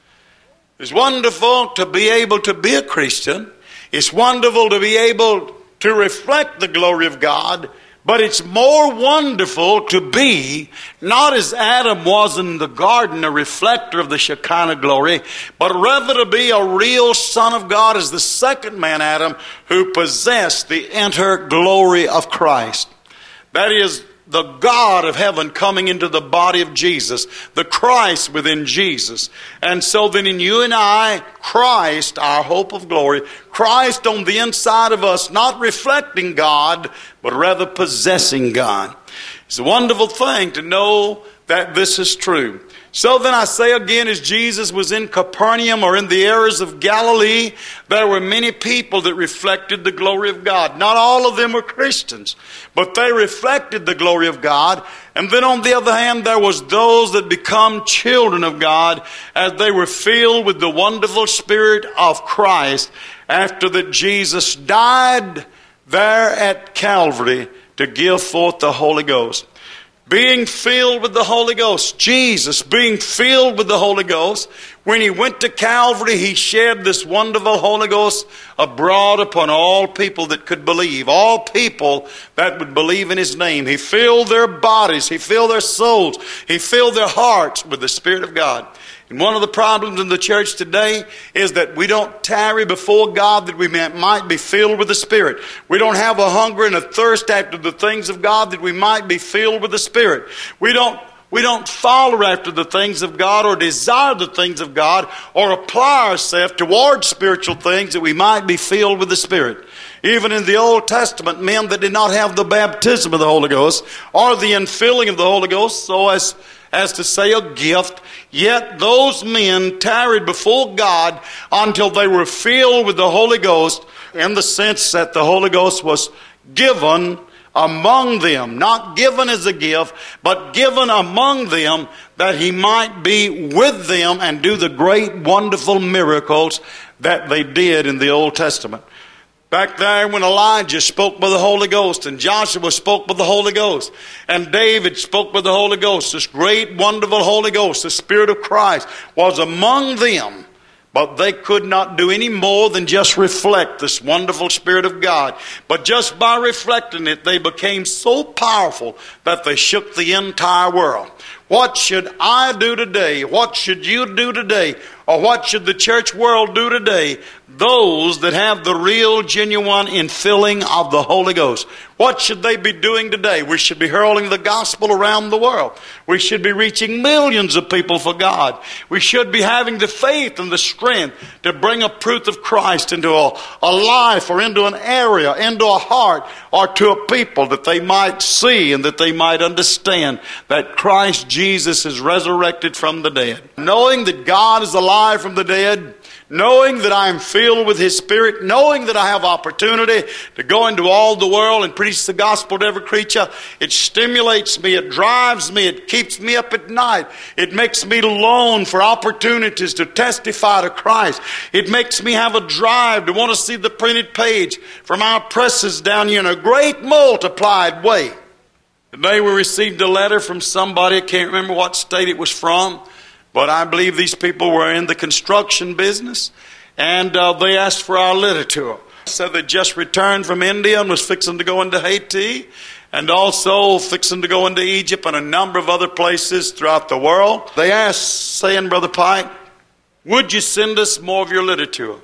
It's wonderful to be able to be a Christian. It's wonderful to be able to reflect the glory of God. But it's more wonderful to be, not as Adam was in the garden, a reflector of the Shekinah glory, but rather to be a real son of God as the second man, Adam, who possessed the inner glory of Christ. That is, the God of heaven coming into the body of Jesus, the Christ within Jesus. And so then in you and I, Christ, our hope of glory, Christ on the inside of us, not reflecting God, but rather possessing God. It's a wonderful thing to know that this is true. So then I say again, as Jesus was in Capernaum or in the areas of Galilee, there were many people that reflected the glory of God. Not all of them were Christians, but they reflected the glory of God. And then on the other hand, there was those that become children of God as they were filled with the wonderful Spirit of Christ after that Jesus died there at Calvary to give forth the Holy Ghost. Being filled with the Holy Ghost, Jesus being filled with the Holy Ghost, when He went to Calvary, He shed this wonderful Holy Ghost abroad upon all people that could believe, all people that would believe in His name. He filled their bodies, He filled their souls, He filled their hearts with the Spirit of God. And one of the problems in the church today is that we don't tarry before God that we might be filled with the Spirit. We don't have a hunger and a thirst after the things of God that we might be filled with the Spirit. We don't We don't follow after the things of God or desire the things of God or apply ourselves towards spiritual things that we might be filled with the Spirit. Even in the Old Testament, men that did not have the baptism of the Holy Ghost or the infilling of the Holy Ghost, so as, as to say a gift, yet those men tarried before God until they were filled with the Holy Ghost, in the sense that the Holy Ghost was given among them, not given as a gift, but given among them, that He might be with them and do the great wonderful miracles that they did in the Old Testament. Back there when Elijah spoke by the Holy Ghost, and Joshua spoke by the Holy Ghost, and David spoke by the Holy Ghost, this great wonderful Holy Ghost, the Spirit of Christ, was among them. But they could not do any more than just reflect this wonderful Spirit of God. But just by reflecting it, they became so powerful that they shook the entire world. What should I do today? What should you do today? Or what should the church world do today? Those that have the real, genuine infilling of the Holy Ghost. What should they be doing today? We should be hurling the gospel around the world. We should be reaching millions of people for God. We should be having the faith and the strength to bring a truth of Christ into a, a life or into an area, into a heart, or to a people, that they might see and that they might understand that Christ Jesus is resurrected from the dead. Knowing that God is alive from the dead, knowing that I am filled with His Spirit, knowing that I have opportunity to go into all the world and preach the gospel to every creature, it stimulates me, it drives me, it keeps me up at night. It makes me long for opportunities to testify to Christ. It makes me have a drive to want to see the printed page from our presses down here in a great multiplied way. Today we received a letter from somebody, I can't remember what state it was from, but I believe these people were in the construction business, and uh, they asked for our literature. So they just returned from India and was fixing to go into Haiti, and also fixing to go into Egypt and a number of other places throughout the world. They asked, saying, Brother Pike, would you send us more of your literature?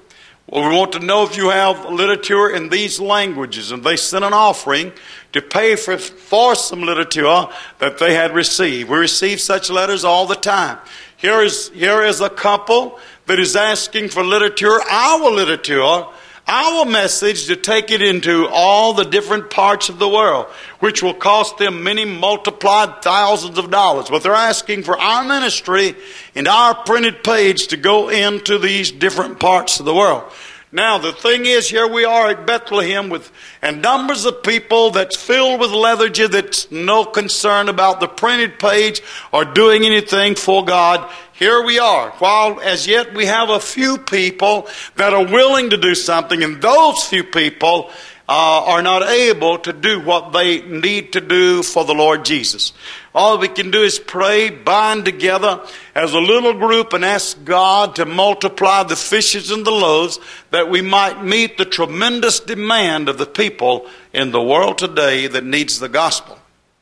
Well, we want to know if you have literature in these languages. And they sent an offering to pay for, for some literature that they had received. We receive such letters all the time. Here is, here is a couple that is asking for literature, our literature, our message, to take it into all the different parts of the world, which will cost them many multiplied thousands of dollars. But they're asking for our ministry and our printed page to go into these different parts of the world. Now, the thing is, here we are at Bethlehem with and numbers of people that's filled with lethargy, that's no concern about the printed page or doing anything for God. Here we are. While as yet we have a few people that are willing to do something, and those few people uh, are not able to do what they need to do for the Lord Jesus. All we can do is pray, bind together as a little group, and ask God to multiply the fishes and the loaves, that we might meet the tremendous demand of the people in the world today that needs the gospel.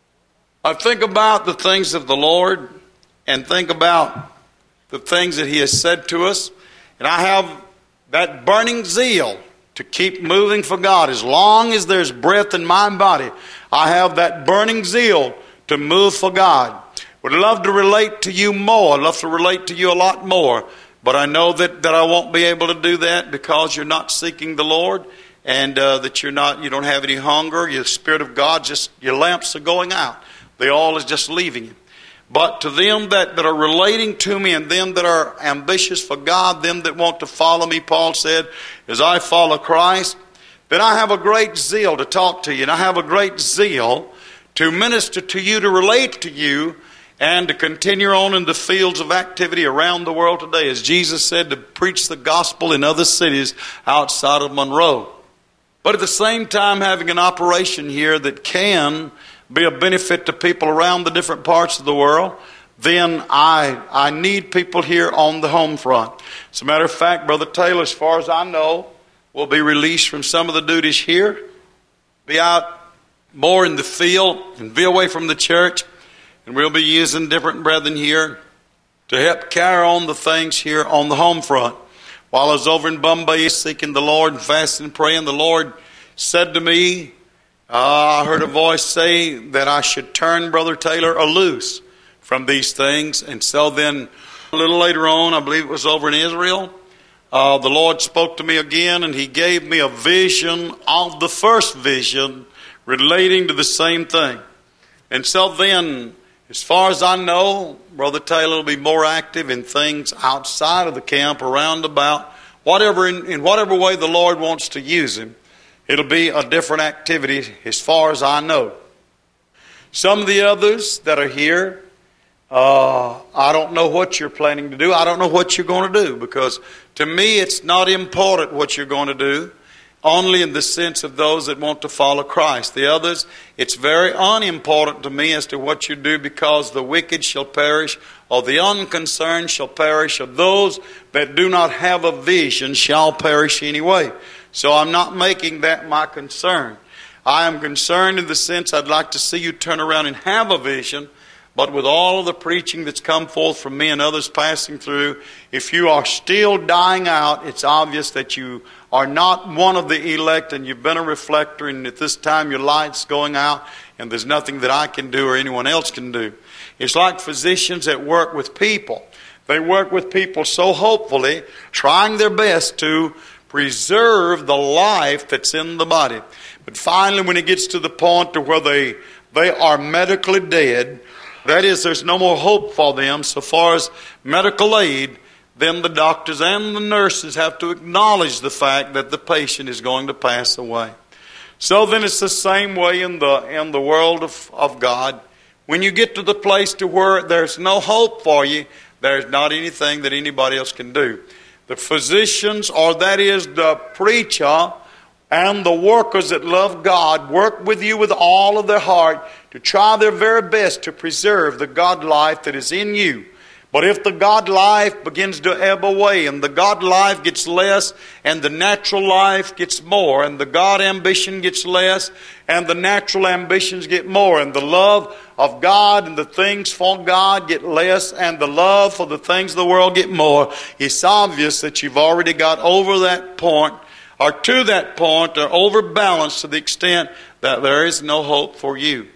I think about the things of the Lord and think about the things that He has said to us, and I have that burning zeal to keep moving for God. As long as there's breath in my body, I have that burning zeal to move for God. Would love to relate to you more. I'd love to relate to you a lot more. But I know that, that I won't be able to do that because you're not seeking the Lord, and uh, that you're not, you don't have any hunger. Your Spirit of God, just your lamps are going out. The oil is just leaving you. But to them that, that are relating to me, and them that are ambitious for God, them that want to follow me, Paul said, as I follow Christ, then I have a great zeal to talk to you, and I have a great zeal to minister to you, to relate to you, and to continue on in the fields of activity around the world today. As Jesus said, to preach the gospel in other cities outside of Monroe. But at the same time, having an operation here that can be a benefit to people around the different parts of the world, then I I need people here on the home front. As a matter of fact, Brother Taylor, as far as I know, will be released from some of the duties here, be out more in the field and be away from the church, and we'll be using different brethren here to help carry on the things here on the home front. While I was over in Bombay seeking the Lord and fasting and praying, the Lord said to me, Uh, I heard a voice say that I should turn Brother Taylor loose from these things. And so then a little later on, I believe it was over in Israel, uh, the Lord spoke to me again, and He gave me a vision of the first vision relating to the same thing. And so then, as far as I know, Brother Taylor will be more active in things outside of the camp, around about, whatever in, in whatever way the Lord wants to use him. It'll be a different activity as far as I know. Some of the others that are here, uh, I don't know what you're planning to do. I don't know what you're going to do, because to me it's not important what you're going to do, only in the sense of those that want to follow Christ. The others, it's very unimportant to me as to what you do, because the wicked shall perish, or the unconcerned shall perish, or those that do not have a vision shall perish anyway. So I'm not making that my concern. I am concerned in the sense I'd like to see you turn around and have a vision, but with all of the preaching that's come forth from me and others passing through, if you are still dying out, it's obvious that you are not one of the elect, and you've been a reflector, and at this time your light's going out, and there's nothing that I can do or anyone else can do. It's like physicians that work with people. They work with people so hopefully, trying their best to preserve the life that's in the body. But finally, when it gets to the point to where they they are medically dead, that is, there's no more hope for them so far as medical aid, then the doctors and the nurses have to acknowledge the fact that the patient is going to pass away. So then it's the same way in the in the world of, of God. When you get to the place to where there's no hope for you, there's not anything that anybody else can do. The physicians, or that is the preacher, and the workers that love God, work with you with all of their heart to try their very best to preserve the God life that is in you. But if the God life begins to ebb away and the God life gets less and the natural life gets more and the God ambition gets less and the natural ambitions get more and the love of God and the things for God get less and the love for the things of the world get more, it's obvious that you've already got over that point or to that point or overbalanced to the extent that there is no hope for you.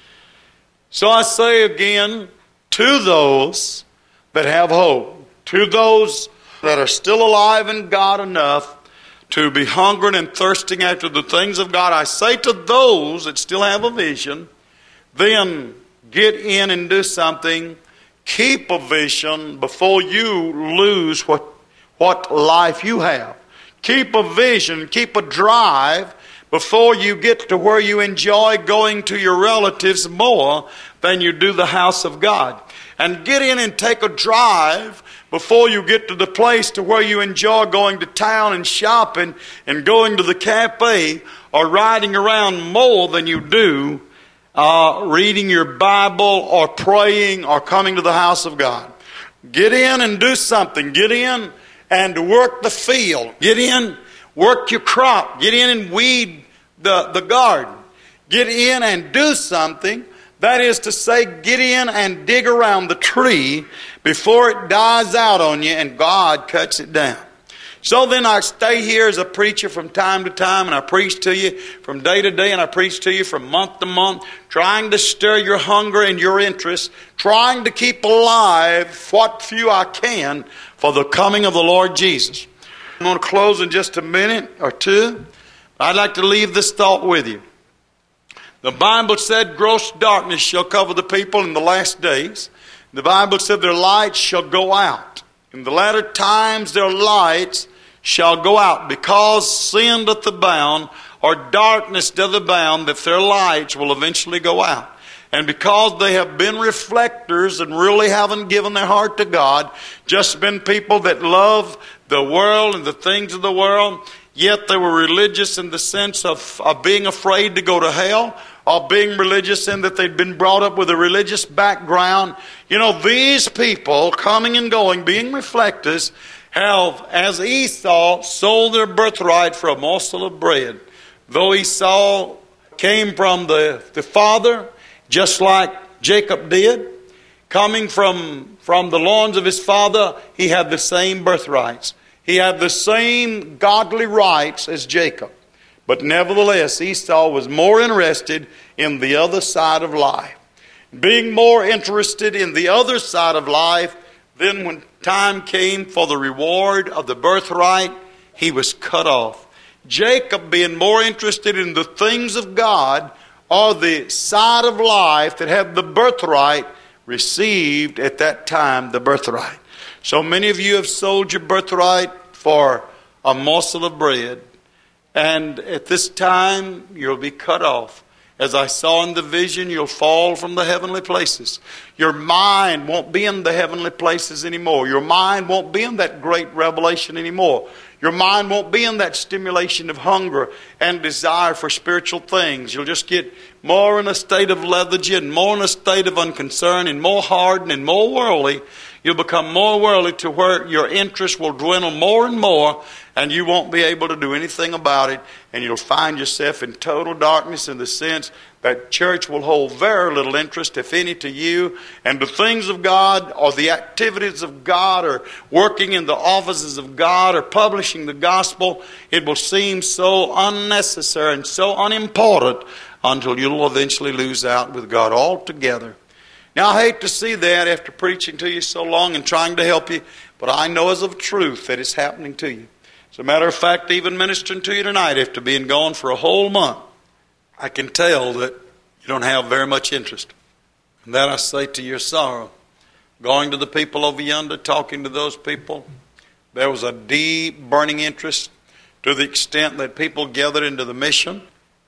So I say again, to those that have hope, to those that are still alive in God enough to be hungering and thirsting after the things of God, I say to those that still have a vision, then get in and do something. Keep a vision before you lose what, what life you have. Keep a vision, keep a drive before you get to where you enjoy going to your relatives more than you do the house of God. And get in and take a drive before you get to the place to where you enjoy going to town and shopping and going to the cafe or riding around more than you do uh, reading your Bible or praying or coming to the house of God. Get in and do something. Get in and work the field. Get in, work your crop. Get in and weed the, the garden. Get in and do something. That is to say, get in and dig around the tree before it dies out on you and God cuts it down. So then I stay here as a preacher from time to time and I preach to you from day to day and I preach to you from month to month, trying to stir your hunger and your interest, trying to keep alive what few I can for the coming of the Lord Jesus. I'm going to close in just a minute or two. I'd like to leave this thought with you. The Bible said gross darkness shall cover the people in the last days. The Bible said their lights shall go out. In the latter times their lights shall go out, because sin doth abound, or darkness doth abound, that their lights will eventually go out. And because they have been reflectors and really haven't given their heart to God, just been people that love the world and the things of the world, yet they were religious in the sense of, of being afraid to go to hell, or being religious in that they'd been brought up with a religious background. You know, these people coming and going, being reflectors, have, as Esau, sold their birthright for a morsel of bread. Though Esau came from the, the father, just like Jacob did, coming from, from the loins of his father, he had the same birthrights. He had the same godly rights as Jacob. But nevertheless, Esau was more interested in the other side of life. Being more interested in the other side of life, then when time came for the reward of the birthright, he was cut off. Jacob, being more interested in the things of God, or the side of life that had the birthright, received at that time the birthright. So many of you have sold your birthright for a morsel of bread. And at this time, you'll be cut off. As I saw in the vision, you'll fall from the heavenly places. Your mind won't be in the heavenly places anymore. Your mind won't be in that great revelation anymore. Your mind won't be in that stimulation of hunger and desire for spiritual things. You'll just get more in a state of lethargy and more in a state of unconcern and more hardened and more worldly. You'll become more worldly to where your interest will dwindle more and more, and you won't be able to do anything about it, and you'll find yourself in total darkness in the sense that church will hold very little interest, if any, to you, and the things of God or the activities of God or working in the offices of God or publishing the gospel, it will seem so unnecessary and so unimportant until you'll eventually lose out with God altogether. Now, I hate to see that after preaching to you so long and trying to help you, but I know as of truth that it's happening to you. As a matter of fact, even ministering to you tonight after being gone for a whole month, I can tell that you don't have very much interest. And that I say to your sorrow. Going to the people over yonder, talking to those people, there was a deep burning interest to the extent that people gathered into the mission.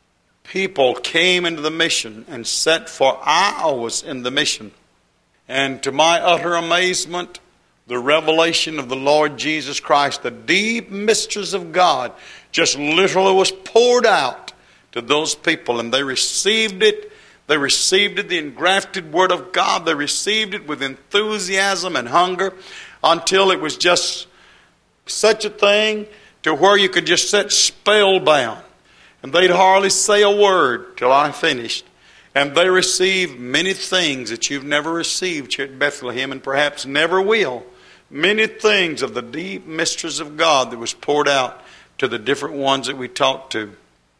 People came into the mission and sat for hours in the mission. And to my utter amazement, the revelation of the Lord Jesus Christ, the deep mysteries of God, just literally was poured out to those people. And they received it. They received it, the engrafted Word of God. They received it with enthusiasm and hunger until it was just such a thing to where you could just sit spellbound. And they'd hardly say a word till I finished. And they received many things that you've never received here at Bethlehem and perhaps never will. Many things of the deep mysteries of God that was poured out to the different ones that we talked to.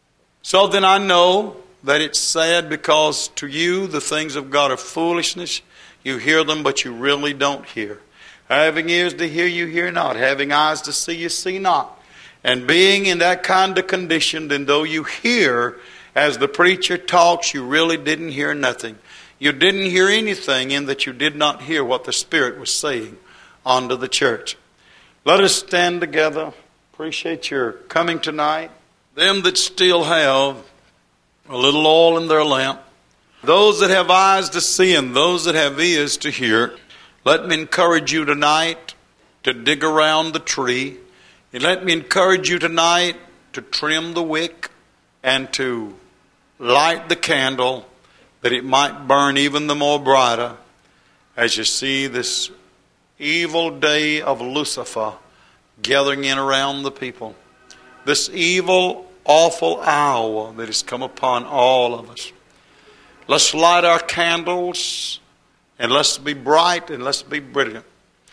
So then I know that it's sad because to you the things of God are foolishness. You hear them, but you really don't hear. Having ears to hear, you hear not. Having eyes to see, you see not. And being in that kind of condition, then though you hear as the preacher talks, you really didn't hear nothing. You didn't hear anything in that you did not hear what the Spirit was saying unto the church. Let us stand together. Appreciate your coming tonight. Them that still have a little oil in their lamp, those that have eyes to see and those that have ears to hear, let me encourage you tonight to dig around the tree. And let me encourage you tonight to trim the wick and to light the candle that it might burn even the more brighter as you see this evil day of Lucifer gathering in around the people. This evil, awful hour that has come upon all of us. Let's light our candles and let's be bright and let's be brilliant.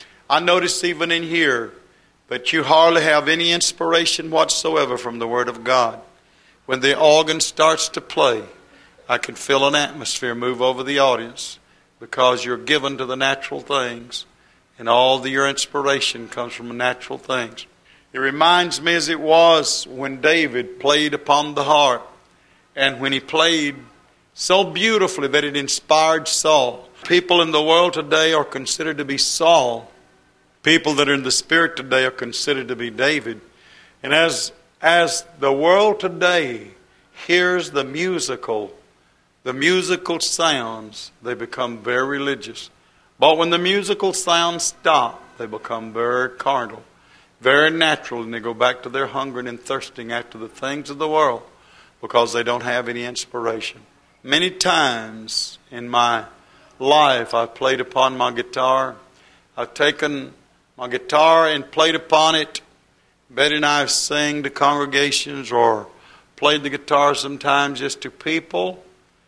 I notice even in here that you hardly have any inspiration whatsoever from the Word of God. When the organ starts to play, I can feel an atmosphere move over the audience because you're given to the natural things and all the, your inspiration comes from the natural things. It reminds me as it was when David played upon the harp and when he played so beautifully that it inspired Saul. People in the world today are considered to be Saul. People that are in the Spirit today are considered to be David. And as as the world today hears the musical, the musical sounds, they become very religious. But when the musical sounds stop, they become very carnal, very natural, and they go back to their hungering and thirsting after the things of the world because they don't have any inspiration. Many times in my life I've played upon my guitar. I've taken my guitar and played upon it. Betty and I have sang to congregations or played the guitar sometimes just to people.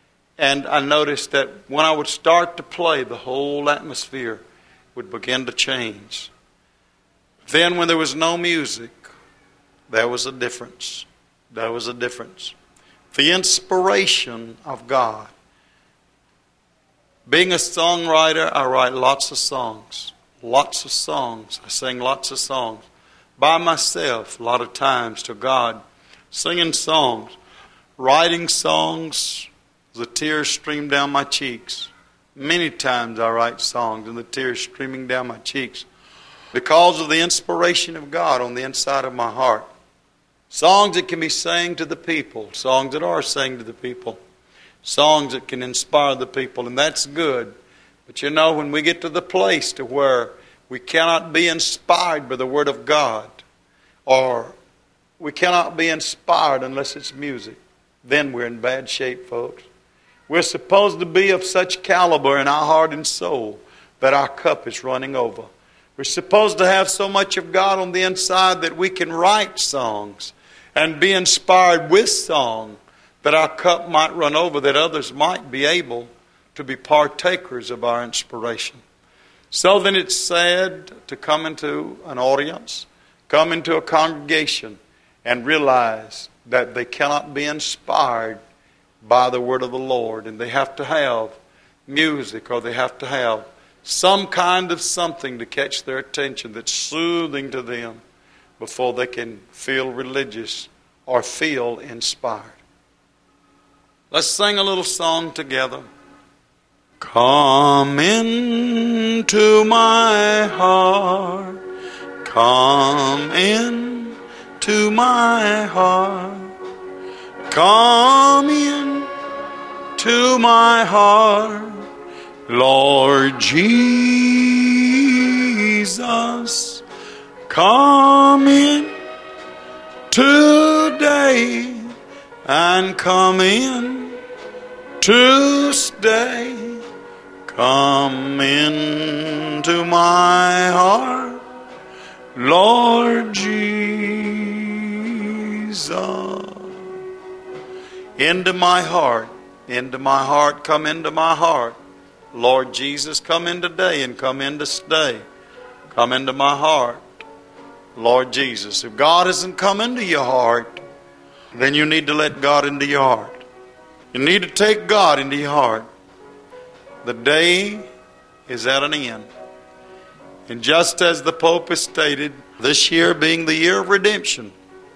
And I noticed that when I would start to play, the whole atmosphere would begin to change. Then when there was no music, there was a difference. There was a difference. The inspiration of God. Being a songwriter, I write lots of songs. Lots of songs. I sing lots of songs. By myself, a lot of times to God. Singing songs. Writing songs. The tears stream down my cheeks. Many times I write songs and the tears streaming down my cheeks. Because of the inspiration of God on the inside of my heart. Songs that can be sang to the people. Songs that are sang to the people. Songs that can inspire the people. And that's good. But you know, when we get to the place to where we cannot be inspired by the Word of God, or we cannot be inspired unless it's music, then we're in bad shape, folks. We're supposed to be of such caliber in our heart and soul that our cup is running over. We're supposed to have so much of God on the inside that we can write songs and be inspired with song that our cup might run over, that others might be able to be partakers of our inspiration. So then it's sad to come into an audience, come into a congregation, and realize that they cannot be inspired by the word of the Lord. And they have to have music, or they have to have some kind of something to catch their attention that's soothing to them before they can feel religious or feel inspired. Let's sing a little song together. Come into my heart, come in to my heart, come in to my heart, Lord Jesus, come in today and come in to stay. Come into my heart, Lord Jesus. Into my heart, into my heart, come into my heart. Lord Jesus, come in today and come in to stay. Come into my heart, Lord Jesus. If God hasn't come into your heart, then you need to let God into your heart. You need to take God into your heart. The day is at an end. And just as the Pope has stated, this year being the year of redemption,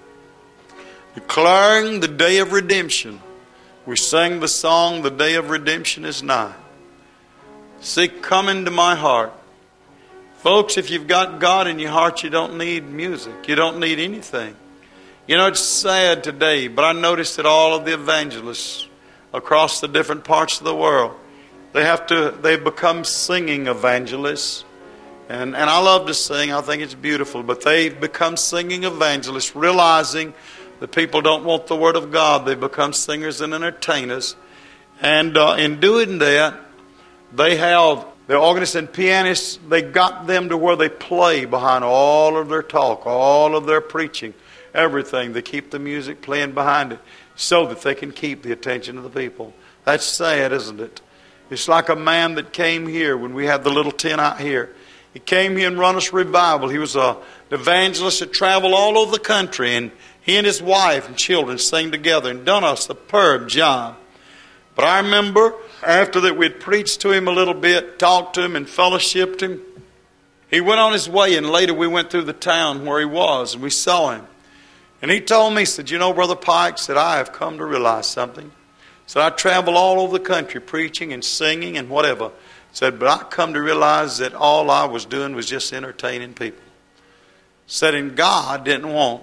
declaring the day of redemption, we sang the song, "The day of redemption is nigh." See, come into my heart. Folks, if you've got God in your heart, you don't need music. You don't need anything. You know, it's sad today, but I noticed that all of the evangelists across the different parts of the world, they have to, they've become singing evangelists. And, and I love to sing. I think it's beautiful. But they've become singing evangelists, realizing that people don't want the Word of God. They've become singers and entertainers. And uh, in doing that, they have the organists and pianists, they got them to where they play behind all of their talk, all of their preaching, everything. They keep the music playing behind it so that they can keep the attention of the people. That's sad, isn't it? It's like a man that came here when we had the little tent out here. He came here and run us revival. He was a, an evangelist that traveled all over the country, and he and his wife and children sang together and done a superb job. But I remember after that we'd preached to him a little bit, talked to him and fellowshipped him. He went on his way, and later we went through the town where he was and we saw him. And he told me, he said, "You know, Brother Pike," said, "I have come to realize something." Said, "I travel all over the country preaching and singing and whatever." Said, "But I come to realize that all I was doing was just entertaining people." Said, "And God didn't want,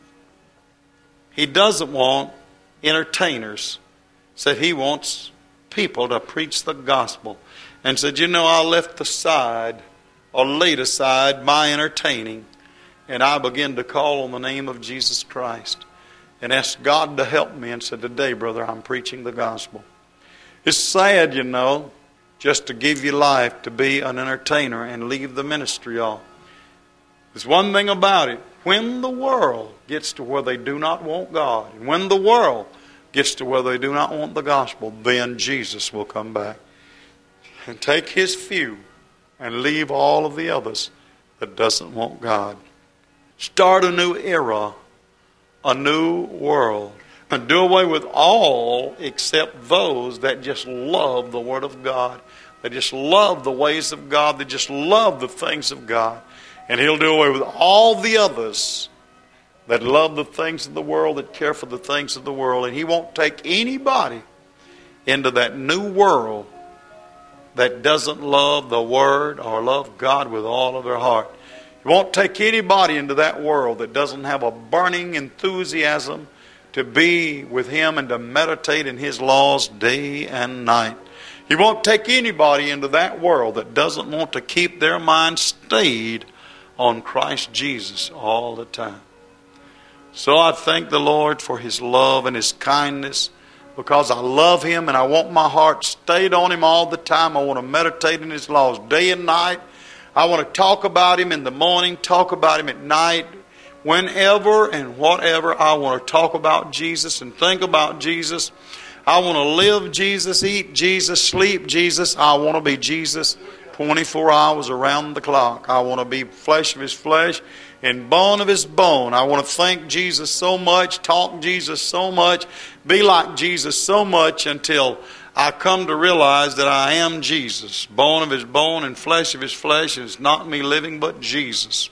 He doesn't want entertainers." Said, He wants people to preach the gospel. And said, "You know, I left aside or laid aside my entertaining, and I began to call on the name of Jesus Christ and asked God to help me, and said, today, brother, I'm preaching the gospel." It's sad, you know, just to give your life to be an entertainer and leave the ministry off. There's one thing about it. When the world gets to where they do not want God, and when the world gets to where they do not want the gospel, then Jesus will come back and take His few and leave all of the others that doesn't want God. Start a new era, a new world, and do away with all except those that just love the Word of God. They just love the ways of God. They just love the things of God. And He'll do away with all the others that love the things of the world, that care for the things of the world. And He won't take anybody into that new world that doesn't love the Word or love God with all of their heart. He won't take anybody into that world that doesn't have a burning enthusiasm to be with Him and to meditate in His laws day and night. He won't take anybody into that world that doesn't want to keep their mind stayed on Christ Jesus all the time. So I thank the Lord for His love and His kindness, because I love Him and I want my heart stayed on Him all the time. I want to meditate in His laws day and night. I want to talk about Him in the morning, talk about Him at night. Whenever and whatever, I want to talk about Jesus and think about Jesus. I want to live Jesus, eat Jesus, sleep Jesus. I want to be Jesus twenty-four hours around the clock. I want to be flesh of His flesh and bone of His bone. I want to think Jesus so much, talk Jesus so much, be like Jesus so much until I come to realize that I am Jesus, bone of His bone and flesh of His flesh, and it's not me living but Jesus.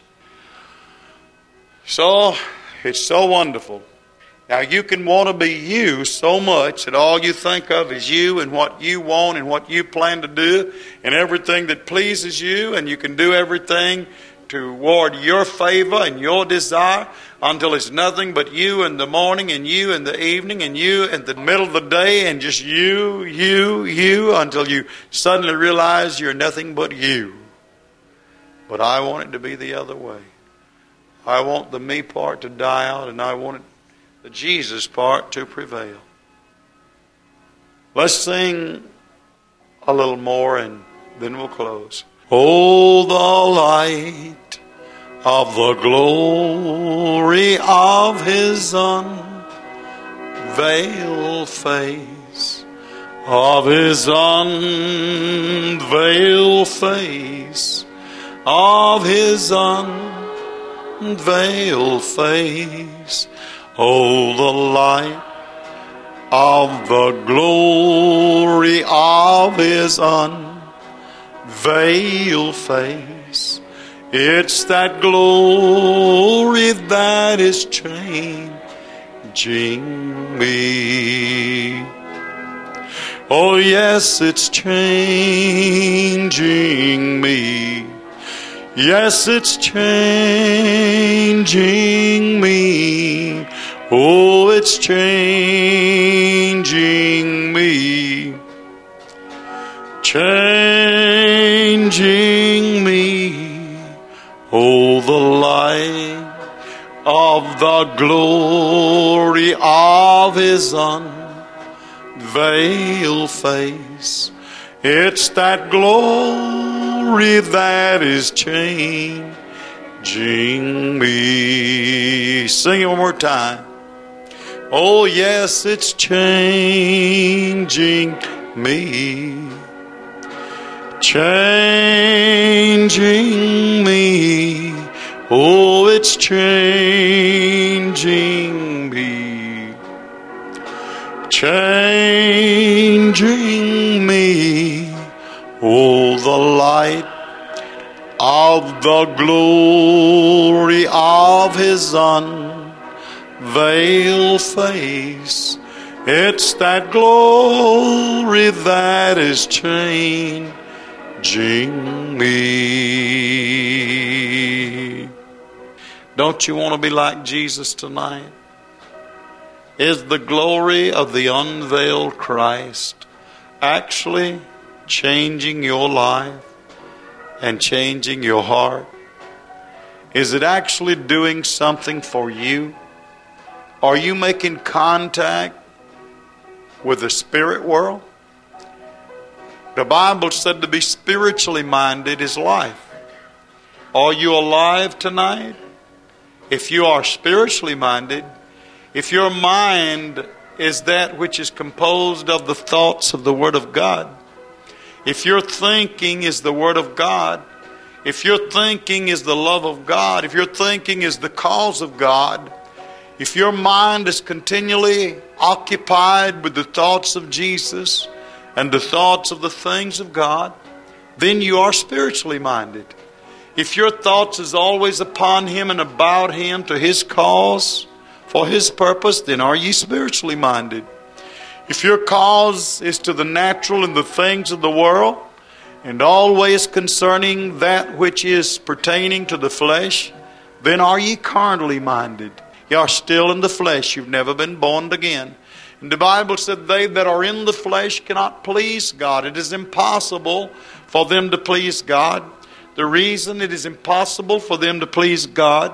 So, it's so wonderful. Now, you can want to be you so much that all you think of is you and what you want and what you plan to do and everything that pleases you, and you can do everything toward your favor and your desire until it's nothing but you in the morning and you in the evening and you in the middle of the day and just you, you, you until you suddenly realize you're nothing but you. But I want it to be the other way. I want the me part to die out, and I want it, the Jesus part to prevail. Let's sing a little more and then we'll close. Oh, the light of the glory of His unveiled face, of His unveiled face, of His unveiled face. Oh, the light of the glory of His unveiled face. It's that glory that is changing me. Oh yes, it's changing me. Yes, it's changing me. Oh, it's changing me. Changing me. Oh, the light of the glory of His unveiled face. It's that glory that is changing me. Sing it one more time. Oh yes, it's changing me. Changing me. Oh, it's changing me. Changing me. Oh, the light of the glory of His unveiled face. It's that glory that is changing me. Don't you want to be like Jesus tonight? Is the glory of the unveiled Christ actually changing your life and changing your heart? Is it actually doing something for you? Are you making contact with the spirit world? The Bible said to be spiritually minded is life. Are you alive tonight? If you are spiritually minded, if your mind is that which is composed of the thoughts of the Word of God, if your thinking is the Word of God, if your thinking is the love of God, if your thinking is the cause of God, if your mind is continually occupied with the thoughts of Jesus and the thoughts of the things of God, then you are spiritually minded. If your thoughts is always upon Him and about Him, to His cause, for His purpose, then are ye spiritually minded. If your cause is to the natural and the things of the world, and always concerning that which is pertaining to the flesh, then are ye carnally minded. You are still in the flesh. You've never been born again. And the Bible said they that are in the flesh cannot please God. It is impossible for them to please God. The reason it is impossible for them to please God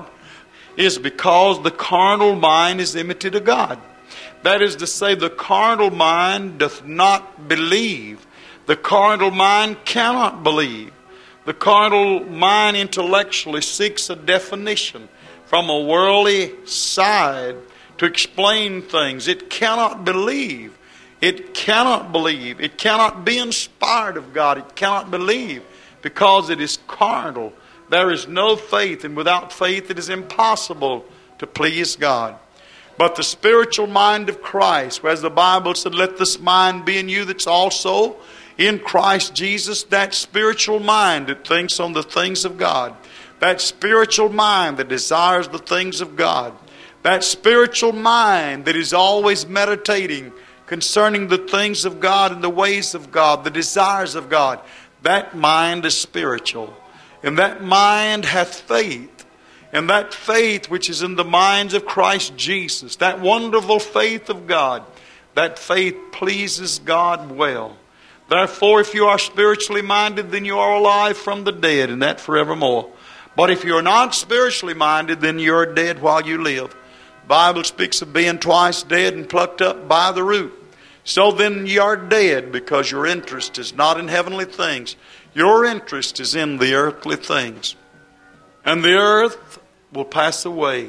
is because the carnal mind is enmity to God. That is to say, the carnal mind doth not believe. The carnal mind cannot believe. The carnal mind intellectually seeks a definition from a worldly side to explain things. It cannot believe. It cannot believe. It cannot be inspired of God. It cannot believe because it is carnal. There is no faith, and without faith it is impossible to please God. But the spiritual mind of Christ, whereas the Bible said, let this mind be in you that's also in Christ Jesus, that spiritual mind that thinks on the things of God, that spiritual mind that desires the things of God, that spiritual mind that is always meditating concerning the things of God and the ways of God, the desires of God, that mind is spiritual. And that mind hath faith. And that faith which is in the minds of Christ Jesus, that wonderful faith of God, that faith pleases God well. Therefore, if you are spiritually minded, then you are alive from the dead, and that forevermore. But if you are not spiritually minded, then you are dead while you live. The Bible speaks of being twice dead and plucked up by the root. So then ye are dead, because your interest is not in heavenly things. Your interest is in the earthly things. And the earth will pass away.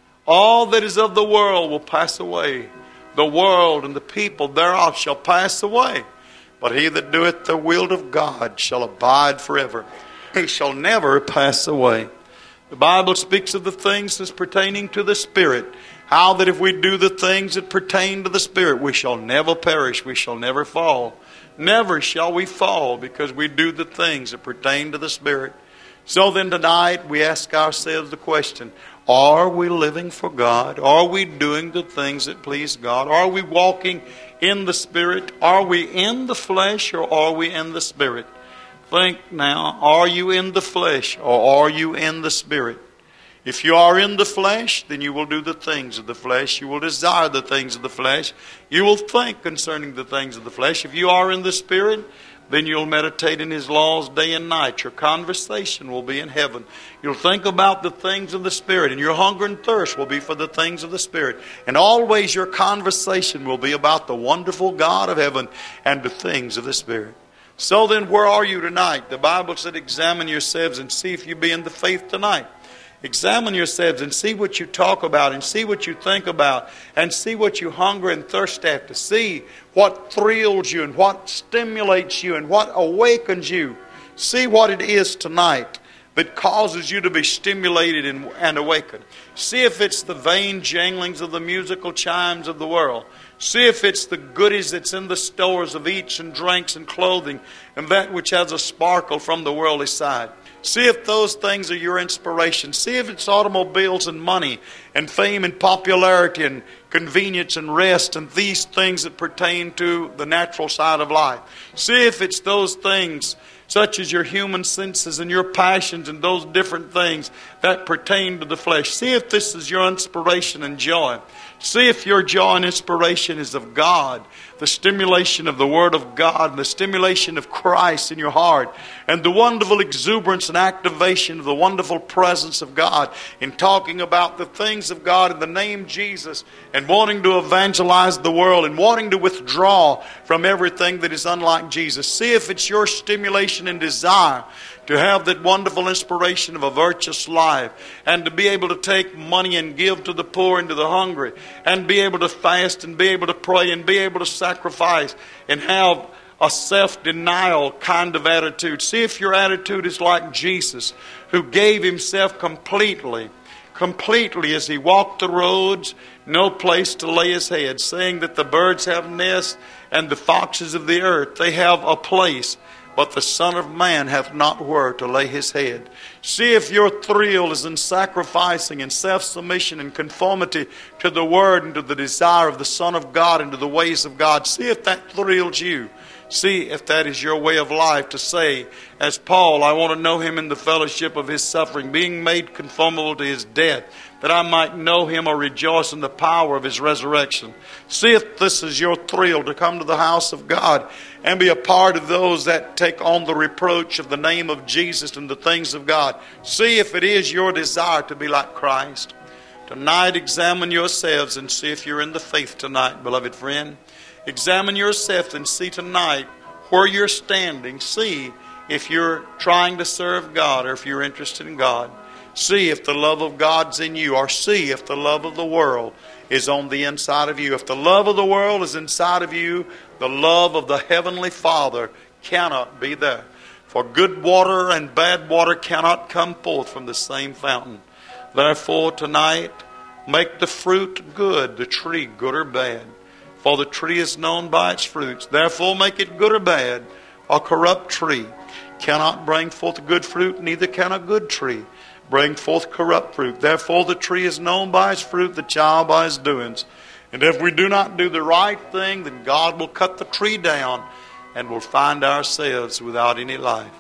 All that is of the world will pass away. The world and the people thereof shall pass away. But he that doeth the will of God shall abide forever. He shall never pass away. The Bible speaks of the things that's pertaining to the Spirit. How that if we do the things that pertain to the Spirit, we shall never perish, we shall never fall. Never shall we fall, because we do the things that pertain to the Spirit. So then tonight we ask ourselves the question, are we living for God? Are we doing the things that please God? Are we walking in the Spirit? Are we in the flesh, or are we in the Spirit? Think now, are you in the flesh, or are you in the Spirit? If you are in the flesh, then you will do the things of the flesh. You will desire the things of the flesh. You will think concerning the things of the flesh. If you are in the Spirit, then you'll meditate in His laws day and night. Your conversation will be in heaven. You'll think about the things of the Spirit, and your hunger and thirst will be for the things of the Spirit. And always your conversation will be about the wonderful God of heaven and the things of the Spirit. So then, where are you tonight? The Bible said, examine yourselves and see if you be in the faith tonight. Examine yourselves and see what you talk about, and see what you think about, and see what you hunger and thirst after. See what thrills you and what stimulates you and what awakens you. See what it is tonight that causes you to be stimulated and, and awakened. See if it's the vain janglings of the musical chimes of the world. See if it's the goodies that's in the stores of eats and drinks and clothing, and that which has a sparkle from the worldly side. See if those things are your inspiration. See if it's automobiles and money and fame and popularity and convenience and rest and these things that pertain to the natural side of life. See if it's those things such as your human senses and your passions and those different things that pertain to the flesh. See if this is your inspiration and joy. See if your joy and inspiration is of God, the stimulation of the Word of God, and the stimulation of Christ in your heart, and the wonderful exuberance and activation of the wonderful presence of God in talking about the things of God in the name of Jesus, and wanting to evangelize the world, and wanting to withdraw from everything that is unlike Jesus. See if it's your stimulation and desire to have that wonderful inspiration of a virtuous life, and to be able to take money and give to the poor and to the hungry, and be able to fast and be able to pray and be able to sacrifice and have a self-denial kind of attitude. See if your attitude is like Jesus, who gave Himself completely, completely as He walked the roads, no place to lay His head, saying that the birds have nests and the foxes of the earth, they have a place, but the Son of Man hath not where to lay His head. See if your thrill is in sacrificing and self-submission and conformity to the Word and to the desire of the Son of God and to the ways of God. See if that thrills you. See if that is your way of life, to say, as Paul, I want to know Him in the fellowship of His suffering, being made conformable to His death, that I might know Him or rejoice in the power of His resurrection. See if this is your thrill, to come to the house of God and be a part of those that take on the reproach of the name of Jesus and the things of God. See if it is your desire to be like Christ. Tonight, examine yourselves and see if you're in the faith tonight, beloved friend. Examine yourself and see tonight where you're standing. See if you're trying to serve God or if you're interested in God. See if the love of God's in you, or see if the love of the world is on the inside of you. If the love of the world is inside of you, the love of the Heavenly Father cannot be there. For good water and bad water cannot come forth from the same fountain. Therefore tonight, make the fruit good, the tree good or bad. For the tree is known by its fruits. Therefore make it good or bad. A corrupt tree cannot bring forth good fruit, neither can a good tree bring forth corrupt fruit. Therefore the tree is known by its fruit, the child by his doings. And if we do not do the right thing, then God will cut the tree down and we'll find ourselves without any life.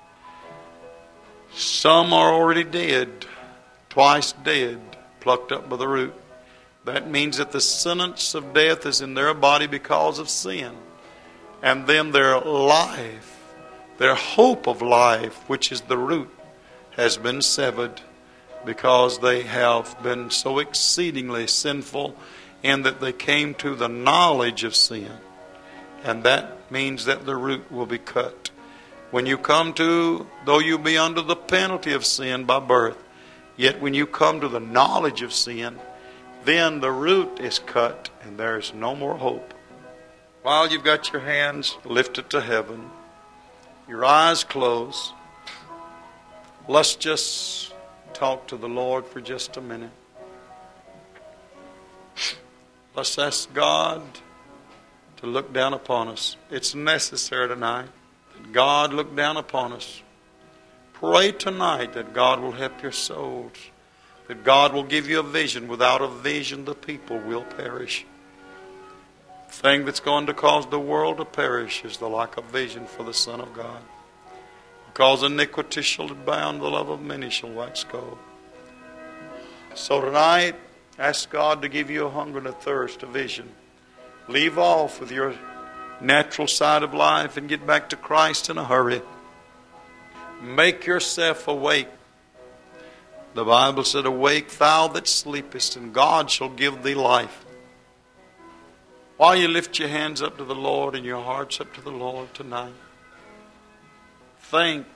Some are already dead, twice dead, plucked up by the root. That means that the sentence of death is in their body because of sin. And then their life, their hope of life, which is the root, has been severed because they have been so exceedingly sinful in that they came to the knowledge of sin. And that means that the root will be cut. When you come to, though you be under the penalty of sin by birth, yet when you come to the knowledge of sin, then the root is cut and there is no more hope. While you've got your hands lifted to heaven, your eyes closed, let's just talk to the Lord for just a minute. Let's ask God to look down upon us. It's necessary tonight that God look down upon us. Pray tonight that God will help your souls, that God will give you a vision. Without a vision, the people will perish. The thing that's going to cause the world to perish is the lack of vision for the Son of God. Because iniquity shall abound, the love of many shall wax cold. So tonight, ask God to give you a hunger and a thirst, a vision. Leave off with your natural side of life and get back to Christ in a hurry. Make yourself awake. The Bible said, awake thou that sleepest, and God shall give thee life. While you lift your hands up to the Lord and your hearts up to the Lord tonight, think.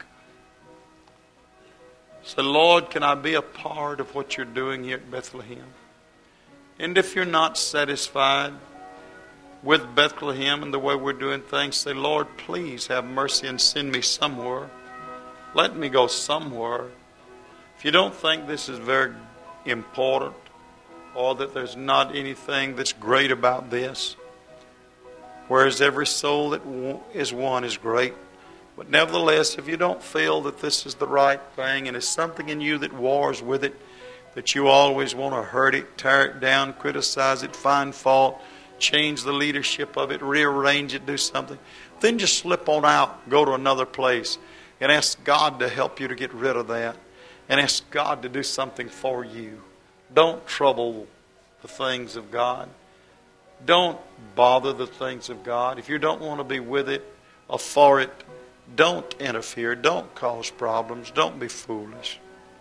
Say, Lord, can I be a part of what you're doing here at Bethlehem? And if you're not satisfied with Bethlehem and the way we're doing things, say, Lord, please have mercy and send me somewhere. Let me go somewhere. If you don't think this is very important or that there's not anything that's great about this, whereas every soul that is won is great, but nevertheless, if you don't feel that this is the right thing and it's something in you that wars with it, that you always want to hurt it, tear it down, criticize it, find fault, change the leadership of it, rearrange it, do something, then just slip on out, go to another place, and ask God to help you to get rid of that, and ask God to do something for you. Don't trouble the things of God. Don't bother the things of God. If you don't want to be with it or for it, don't interfere. Don't cause problems. Don't be foolish.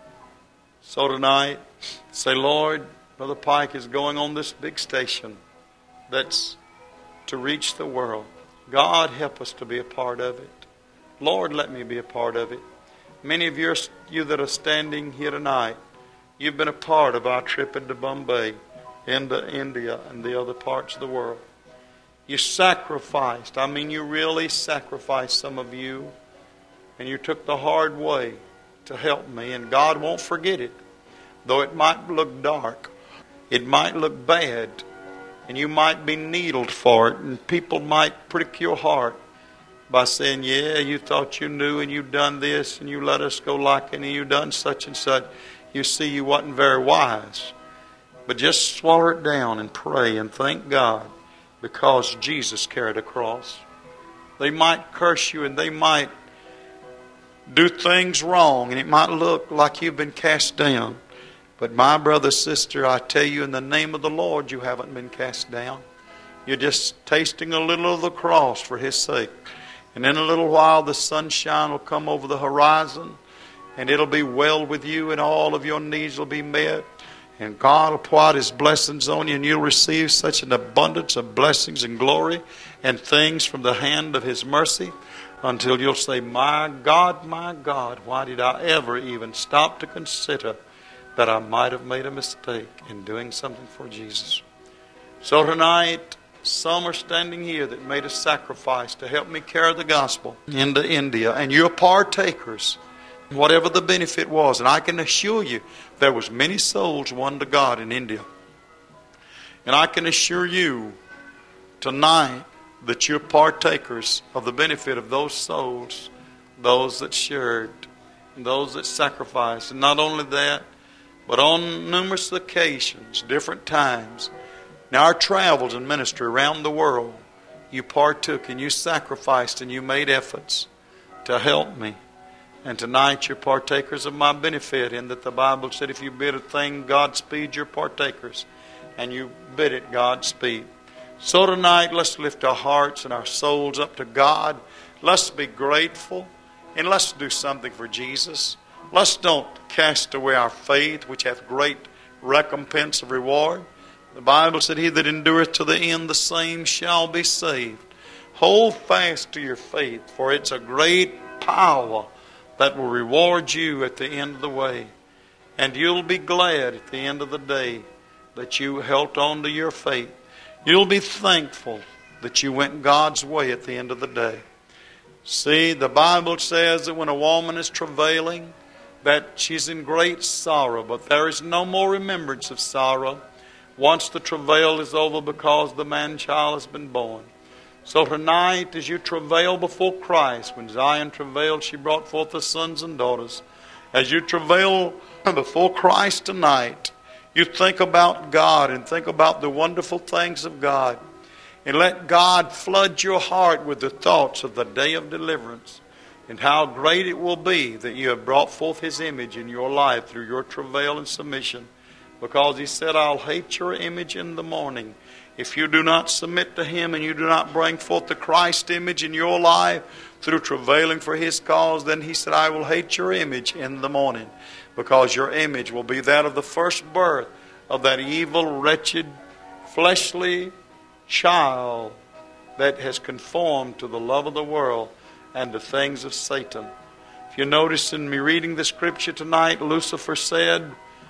So tonight, say, Lord, Brother Pike is going on this big station that's to reach the world. God, help us to be a part of it. Lord, let me be a part of it. Many of you, you that are standing here tonight, you've been a part of our trip into Bombay, into India, and the other parts of the world. You sacrificed. I mean, you really sacrificed, some of you. And you took the hard way to help me. And God won't forget it. Though it might look dark. It might look bad. And you might be needled for it. And people might prick your heart by saying, yeah, you thought you knew and you done this. And you let us go like it. And you done such and such. You see, you wasn't very wise. But just swallow it down and pray and thank God. Because Jesus carried a cross. They might curse you and they might do things wrong. And it might look like you've been cast down. But my brother, sister, I tell you in the name of the Lord, you haven't been cast down. You're just tasting a little of the cross for His sake. And in a little while the sunshine will come over the horizon. And it'll be well with you and all of your needs will be met. And God will pour out His blessings on you and you'll receive such an abundance of blessings and glory and things from the hand of His mercy until you'll say, my God, my God, why did I ever even stop to consider that I might have made a mistake in doing something for Jesus? So tonight, some are standing here that made a sacrifice to help me carry the gospel into India, and you're partakers. Whatever the benefit was. And I can assure you there was many souls won to God in India. And I can assure you tonight that you're partakers of the benefit of those souls, those that shared, and those that sacrificed. And not only that, but on numerous occasions, different times, in our travels and ministry around the world, you partook and you sacrificed and you made efforts to help me. And tonight you're partakers of my benefit, in that the Bible said if you bid a thing Godspeed, you're partakers. And you bid it Godspeed. So tonight let's lift our hearts and our souls up to God. Let's be grateful. And let's do something for Jesus. Let's don't cast away our faith, which hath great recompense of reward. The Bible said, he that endureth to the end, the same shall be saved. Hold fast to your faith, for it's a great power that will reward you at the end of the way. And you'll be glad at the end of the day that you held on to your faith. You'll be thankful that you went God's way at the end of the day. See, the Bible says that when a woman is travailing, that she's in great sorrow, but there is no more remembrance of sorrow once the travail is over, because the man-child has been born. So tonight, as you travail before Christ, when Zion travailed, she brought forth the sons and daughters. As you travail before Christ tonight, you think about God and think about the wonderful things of God. And let God flood your heart with the thoughts of the day of deliverance, and how great it will be that you have brought forth His image in your life through your travail and submission. Because He said, I'll hate your image in the morning. If you do not submit to Him and you do not bring forth the Christ image in your life through travailing for His cause, then He said, I will hate your image in the morning. Because your image will be that of the first birth of that evil, wretched, fleshly child that has conformed to the love of the world and the things of Satan. If you notice in me reading the scripture tonight, Lucifer said,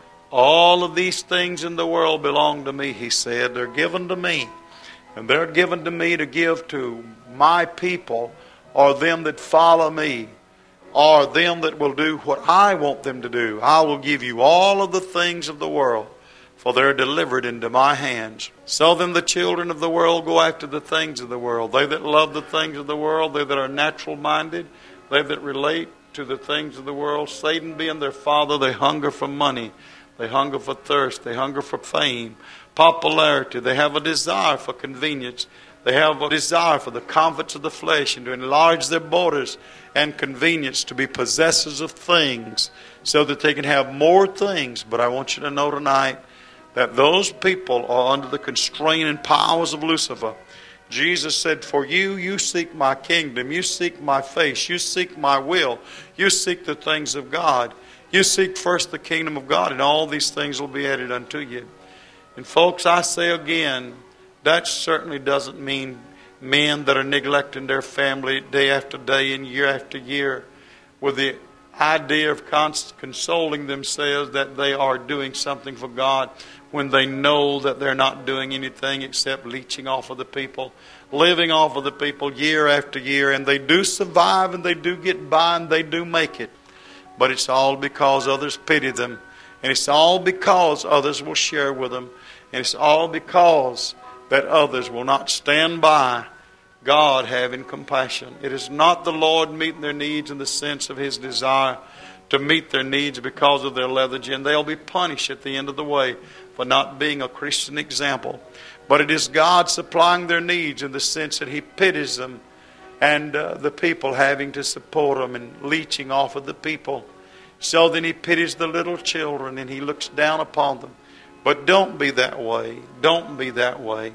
all of these things in the world belong to me, he said. They're given to me. And they're given to me to give to my people, or them that follow me, or them that will do what I want them to do. I will give you all of the things of the world, for they're delivered into my hands. So then the children of the world go after the things of the world. They that love the things of the world, they that are natural-minded, they that relate to the things of the world, Satan being their father, they hunger for money. They hunger for thirst. They hunger for fame, popularity. They have a desire for convenience. They have a desire for the comforts of the flesh and to enlarge their borders and convenience, to be possessors of things so that they can have more things. But I want you to know tonight that those people are under the constraining powers of Lucifer. Jesus said, for you, you seek my kingdom. You seek my face. You seek my will. You seek the things of God. You seek first the kingdom of God, and all these things will be added unto you. And folks, I say again, that certainly doesn't mean men that are neglecting their family day after day and year after year with the idea of cons- consoling themselves that they are doing something for God when they know that they're not doing anything except leeching off of the people, living off of the people year after year. And they do survive and they do get by and they do make it. But it's all because others pity them. And it's all because others will share with them. And it's all because that others will not stand by God having compassion. It is not the Lord meeting their needs in the sense of His desire to meet their needs because of their lethargy. And they'll be punished at the end of the way for not being a Christian example. But it is God supplying their needs in the sense that He pities them. And uh, the people having to support them and leeching off of the people. So then He pities the little children and He looks down upon them. But don't be that way. Don't be that way.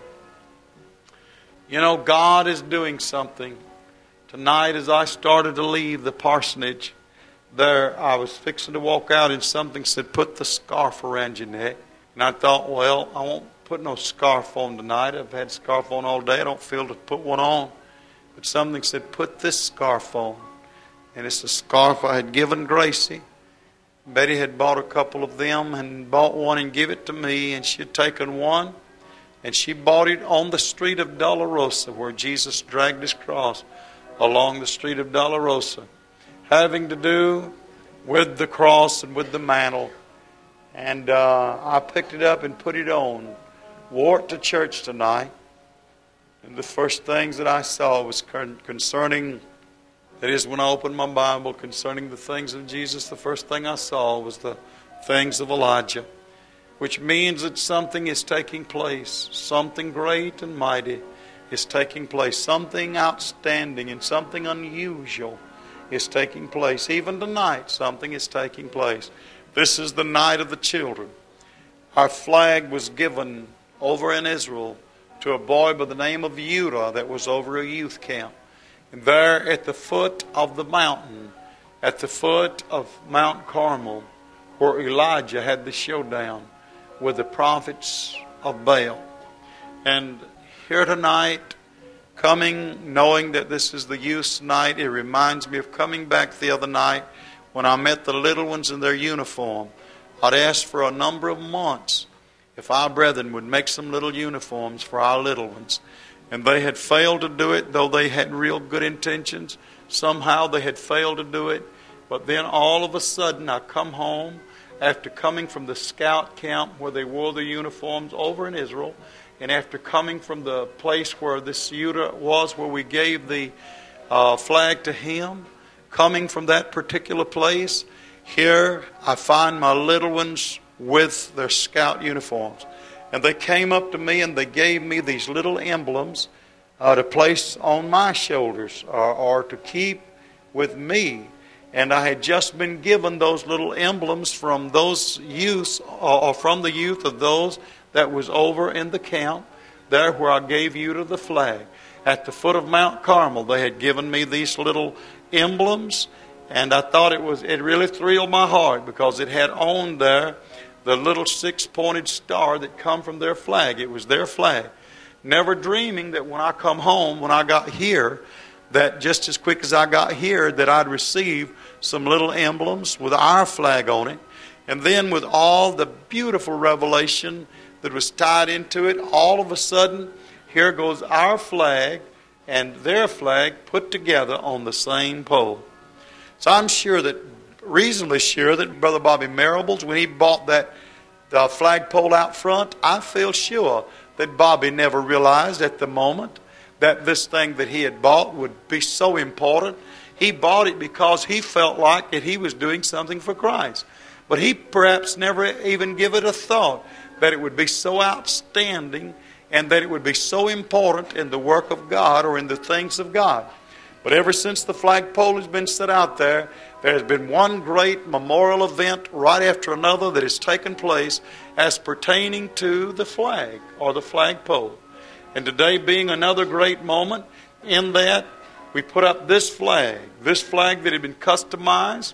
You know, God is doing something. Tonight as I started to leave the parsonage, there I was fixing to walk out and something said, put the scarf around your neck. And I thought, well, I won't put no scarf on tonight. I've had a scarf on all day. I don't feel to put one on. But something said, put this scarf on. And it's a scarf I had given Gracie. Betty had bought a couple of them and bought one and give it to me. And she had taken one. And she bought it on the street of Dolorosa, where Jesus dragged His cross along the street of Dolorosa, having to do with the cross and with the mantle. And uh, I picked it up and put it on. Wore it to church tonight. And the first things that I saw was concerning, that is when I opened my Bible, concerning the things of Jesus, the first thing I saw was the things of Elijah, which means that something is taking place. Something great and mighty is taking place. Something outstanding and something unusual is taking place. Even tonight, something is taking place. This is the night of the children. Our flag was given over in Israel to a boy by the name of Judah that was over a youth camp. And there at the foot of the mountain, at the foot of Mount Carmel, where Elijah had the showdown with the prophets of Baal. And here tonight, coming, knowing that this is the youth night, it reminds me of coming back the other night when I met the little ones in their uniform. I'd asked for a number of months if our brethren would make some little uniforms for our little ones. And they had failed to do it, though they had real good intentions. Somehow they had failed to do it. But then all of a sudden I come home after coming from the scout camp where they wore the uniforms over in Israel, and after coming from the place where this Yudah was, where we gave the uh, flag to him, coming from that particular place, here I find my little ones with their scout uniforms. And they came up to me and they gave me these little emblems uh, to place on my shoulders or, or to keep with me. And I had just been given those little emblems from those youths, or from the youth of those that was over in the camp, there where I gave you to the flag. At the foot of Mount Carmel, they had given me these little emblems, and I thought it was, it really thrilled my heart because it had on there the little six-pointed star that come from their flag. It was their flag. Never dreaming that when I come home, when I got here, that just as quick as I got here, that I'd receive some little emblems with our flag on it. And then with all the beautiful revelation that was tied into it, all of a sudden, here goes our flag and their flag put together on the same pole. So I'm sure that, reasonably sure that Brother Bobby Marables, when he bought that the flagpole out front, I feel sure that Bobby never realized at the moment that this thing that he had bought would be so important. He bought it because he felt like that he was doing something for Christ. But he perhaps never even give it a thought that it would be so outstanding and that it would be so important in the work of God or in the things of God. But ever since the flagpole has been set out there, there has been one great memorial event right after another that has taken place as pertaining to the flag or the flagpole. And today being another great moment in that, we put up this flag, this flag that had been customized,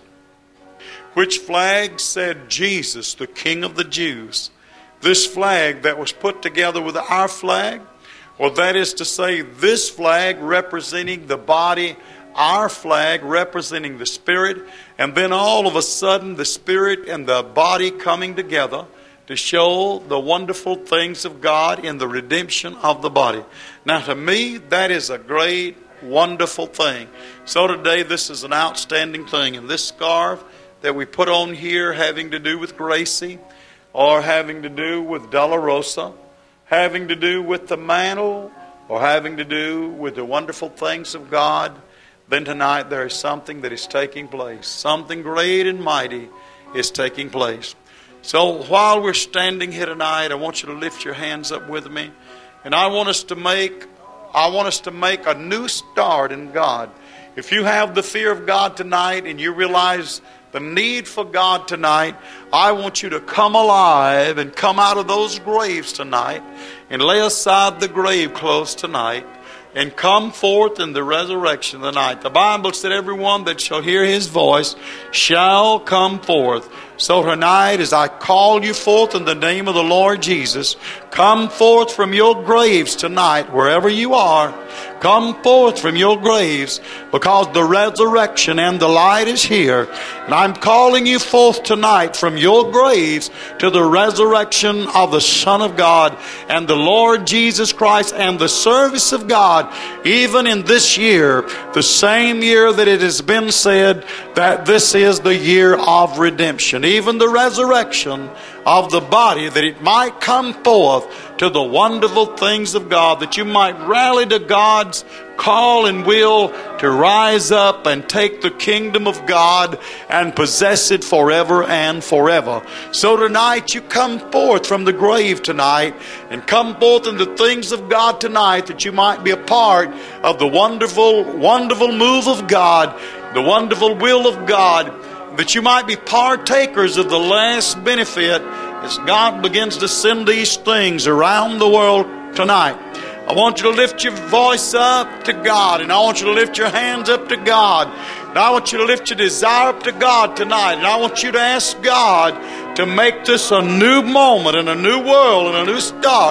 which flag said Jesus, the King of the Jews. This flag that was put together with our flag, well, that is to say, this flag representing the body, our flag representing the Spirit, and then all of a sudden the Spirit and the body coming together to show the wonderful things of God in the redemption of the body. Now, to me, that is a great, wonderful thing. So today, this is an outstanding thing. And this scarf that we put on here having to do with Gracie, or having to do with Dolorosa, having to do with the mantle, or having to do with the wonderful things of God, then tonight there is something that is taking place. Something great and mighty is taking place. So while we're standing here tonight, I want you to lift your hands up with me. And I want us to make, I want us to make a new start in God. If you have the fear of God tonight and you realize the need for God tonight, I want you to come alive and come out of those graves tonight and lay aside the grave clothes tonight and come forth in the resurrection of the night. The Bible said everyone that shall hear His voice shall come forth. So tonight, as I call you forth in the name of the Lord Jesus, come forth from your graves tonight, wherever you are. Come forth from your graves, because the resurrection and the light is here. And I'm calling you forth tonight from your graves to the resurrection of the Son of God and the Lord Jesus Christ and the service of God, even in this year, the same year that it has been said that this is the year of redemption. Even the resurrection of the body, that it might come forth to the wonderful things of God, that you might rally to God's call and will to rise up and take the kingdom of God and possess it forever and forever. So tonight you come forth from the grave tonight and come forth in the things of God tonight, that you might be a part of the wonderful, wonderful move of God, the wonderful will of God, that you might be partakers of the last benefit as God begins to send these things around the world tonight. I want you to lift your voice up to God, and I want you to lift your hands up to God, and I want you to lift your desire up to God tonight, and I want you to ask God to make this a new moment and a new world and a new start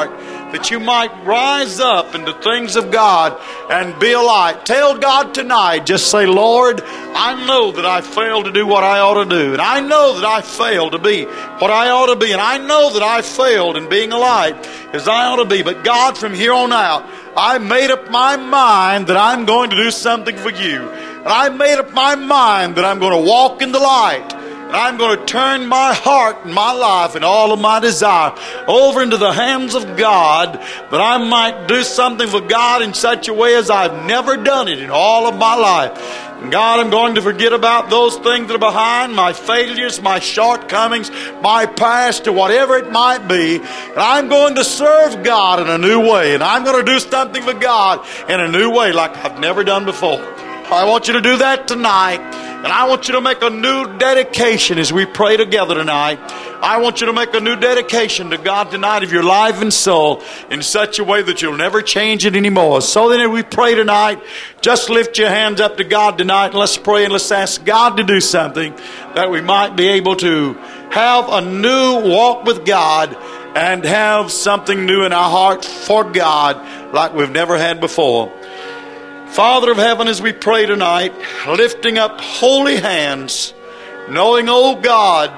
that you might rise up into things of God and be a light. Tell God tonight, just say, Lord, I know that I failed to do what I ought to do. And I know that I failed to be what I ought to be. And I know that I failed in being a light as I ought to be. But God, from here on out, I made up my mind that I'm going to do something for you. And I made up my mind that I'm going to walk in the light. And I'm going to turn my heart and my life and all of my desire over into the hands of God, that I might do something for God in such a way as I've never done it in all of my life. And God, I'm going to forget about those things that are behind, my failures, my shortcomings, my past, or whatever it might be. And I'm going to serve God in a new way. And I'm going to do something for God in a new way like I've never done before. I want you to do that tonight. And I want you to make a new dedication as we pray together tonight. I want you to make a new dedication to God tonight of your life and soul in such a way that you'll never change it anymore. So then as we pray tonight, just lift your hands up to God tonight and let's pray and let's ask God to do something that we might be able to have a new walk with God and have something new in our heart for God like we've never had before. Father of heaven, as we pray tonight, lifting up holy hands, knowing, oh God,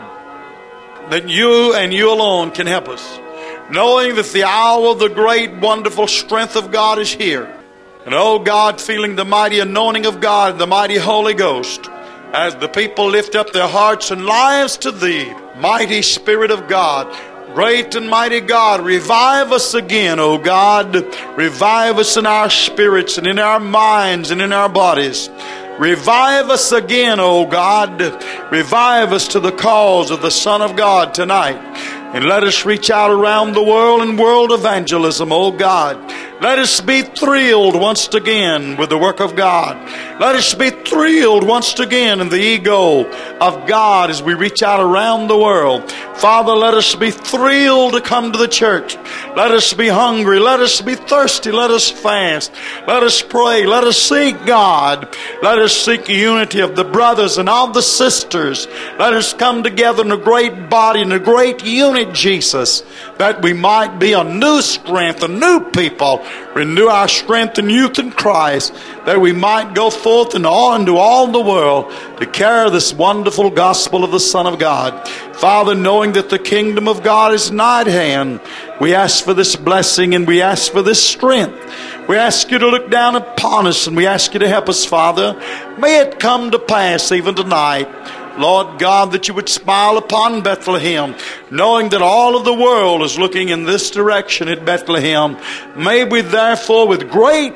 that you and you alone can help us. Knowing that the hour of the great, wonderful strength of God is here. And oh God, feeling the mighty anointing of God, the mighty Holy Ghost, as the people lift up their hearts and lives to Thee, mighty Spirit of God. Great and mighty God, revive us again, O God. Revive us in our spirits and in our minds and in our bodies. Revive us again, O God. Revive us to the cause of the Son of God tonight. And let us reach out around the world in world evangelism, O God. Let us be thrilled once again with the work of God. Let us be thrilled once again in the ego of God as we reach out around the world. Father, let us be thrilled to come to the church. Let us be hungry. Let us be thirsty. Let us fast. Let us pray. Let us seek God. Let us seek unity of the brothers and of the sisters. Let us come together in a great body, in a great unit, Jesus, that we might be a new strength, a new people. Renew our strength and youth in Christ, that we might go forth and all into all the world to carry this wonderful gospel of the Son of God. Father, knowing that the kingdom of God is nigh at hand, we ask for this blessing and we ask for this strength. We ask you to look down upon us and we ask you to help us, Father. May it come to pass even tonight, Lord God, that you would smile upon Bethlehem, knowing that all of the world is looking in this direction at Bethlehem. May we therefore with great,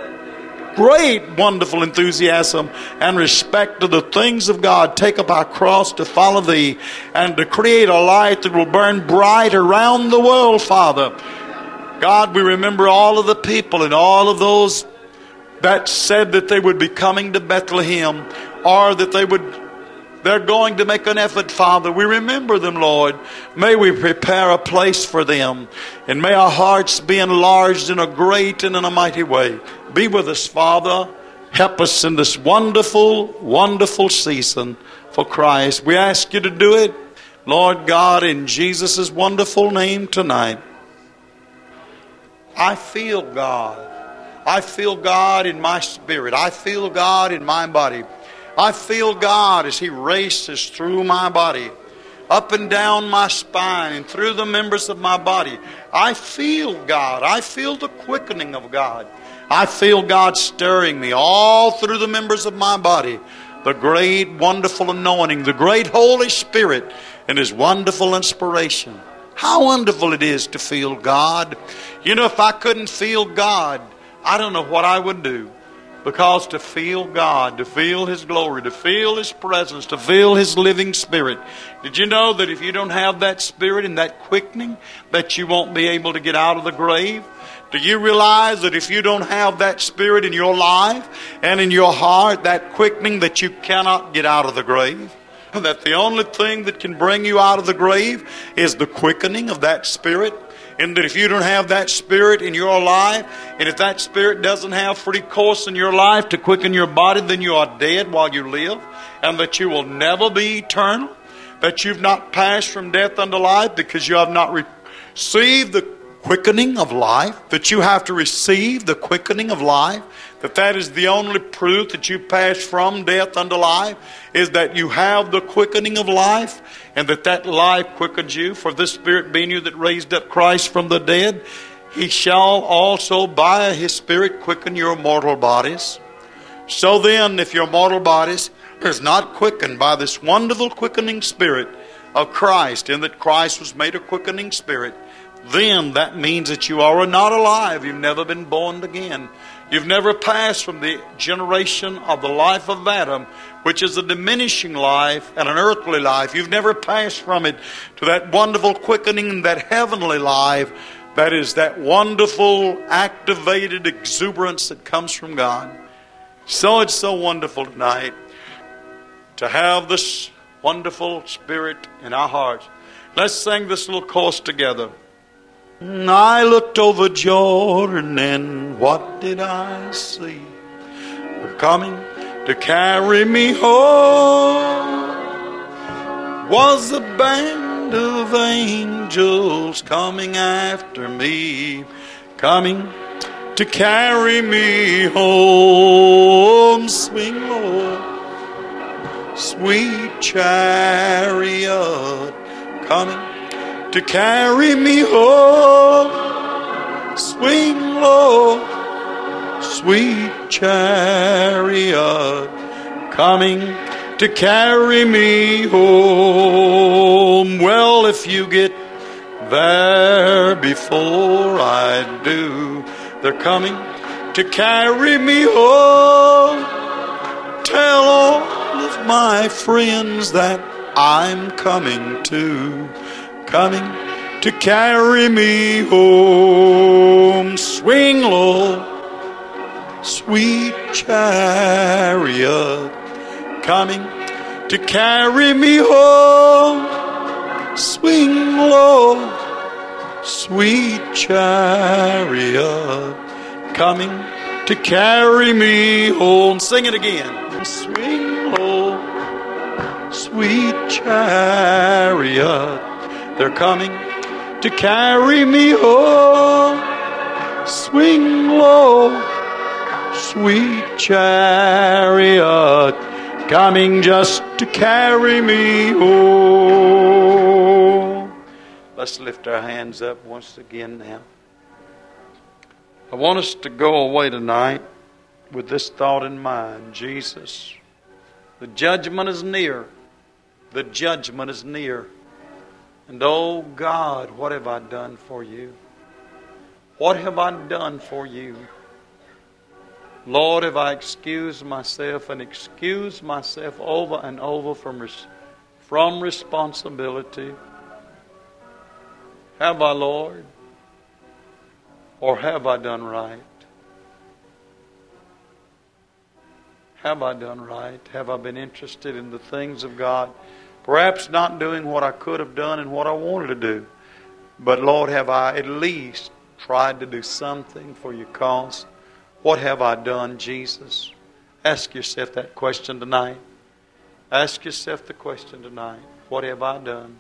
great, wonderful enthusiasm and respect to the things of God take up our cross to follow Thee and to create a light that will burn bright around the world, Father. God, we remember all of the people and all of those that said that they would be coming to Bethlehem, or that they would They're going to make an effort, Father. We remember them, Lord. May we prepare a place for them. And may our hearts be enlarged in a great and in a mighty way. Be with us, Father. Help us in this wonderful, wonderful season for Christ. We ask you to do it, Lord God, in Jesus' wonderful name tonight. I feel God. I feel God in my spirit. I feel God in my body. I feel God as He races through my body, up and down my spine and through the members of my body. I feel God. I feel the quickening of God. I feel God stirring me all through the members of my body. The great, wonderful anointing, the great Holy Spirit and His wonderful inspiration. How wonderful it is to feel God. You know, if I couldn't feel God, I don't know what I would do. Because to feel God, to feel His glory, to feel His presence, to feel His living Spirit. Did you know that if you don't have that Spirit and that quickening, that you won't be able to get out of the grave? Do you realize that if you don't have that Spirit in your life and in your heart, that quickening, that you cannot get out of the grave? That the only thing that can bring you out of the grave is the quickening of that Spirit? And that if you don't have that Spirit in your life, and if that Spirit doesn't have free course in your life to quicken your body, then you are dead while you live, and that you will never be eternal, that you've not passed from death unto life because you have not received the quickening of life, that you have to receive the quickening of life, that that is the only proof that you pass from death unto life, is that you have the quickening of life, and that that life quickens you. For this Spirit be in you that raised up Christ from the dead, He shall also by His Spirit quicken your mortal bodies. So then, if your mortal bodies is not quickened by this wonderful quickening Spirit of Christ, in that Christ was made a quickening Spirit, then that means that you are not alive. You've never been born again. You've never passed from the generation of the life of Adam, which is a diminishing life and an earthly life. You've never passed from it to that wonderful quickening, that heavenly life, that is that wonderful activated exuberance that comes from God. So it's so wonderful tonight to have this wonderful Spirit in our hearts. Let's sing this little chorus together. I looked over Jordan, and what did I see? They're coming to carry me home. Was a band of angels coming after me, coming to carry me home. Swing low, sweet chariot, coming to carry me home. Swing low, sweet chariot, coming to carry me home. Well, if you get there before I do, they're coming to carry me home. Tell all of my friends that I'm coming too, coming to carry me home. Swing low, sweet chariot, coming to carry me home. Swing low, sweet chariot, coming to carry me home. Sing it again. Swing low, sweet chariot, they're coming to carry me home. Swing low, sweet chariot, coming just to carry me home. Let's lift our hands up once again now. I want us to go away tonight with this thought in mind. Jesus, the judgment is near. The judgment is near. And oh God, what have I done for you? What have I done for you? Lord, have I excused myself and excused myself over and over from, from responsibility? Have I, Lord? Or have I done right? Have I done right? Have I been interested in the things of God? Perhaps not doing what I could have done and what I wanted to do. But Lord, have I at least tried to do something for your cause? What have I done, Jesus? Ask yourself that question tonight. Ask yourself the question tonight. What have I done?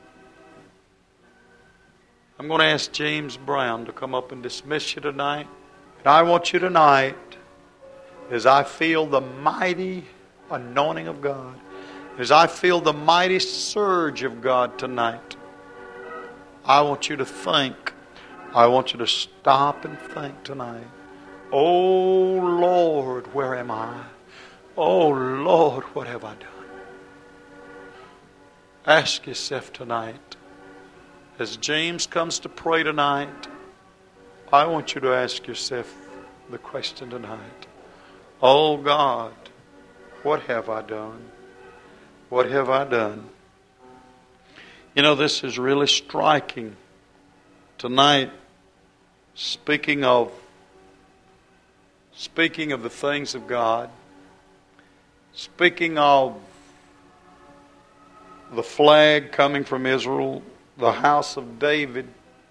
I'm going to ask James Brown to come up and dismiss you tonight. And I want you tonight, as I feel the mighty anointing of God, as I feel the mighty surge of God tonight, I want you to think. I want you to stop and think tonight. Oh Lord, where am I? Oh Lord, what have I done? Ask yourself tonight. As James comes to pray tonight, I want you to ask yourself the question tonight. Oh God, what have I done? What have I done? You know, this is really striking. Tonight, speaking of speaking of the things of God, speaking of the flag coming from Israel, the house of David.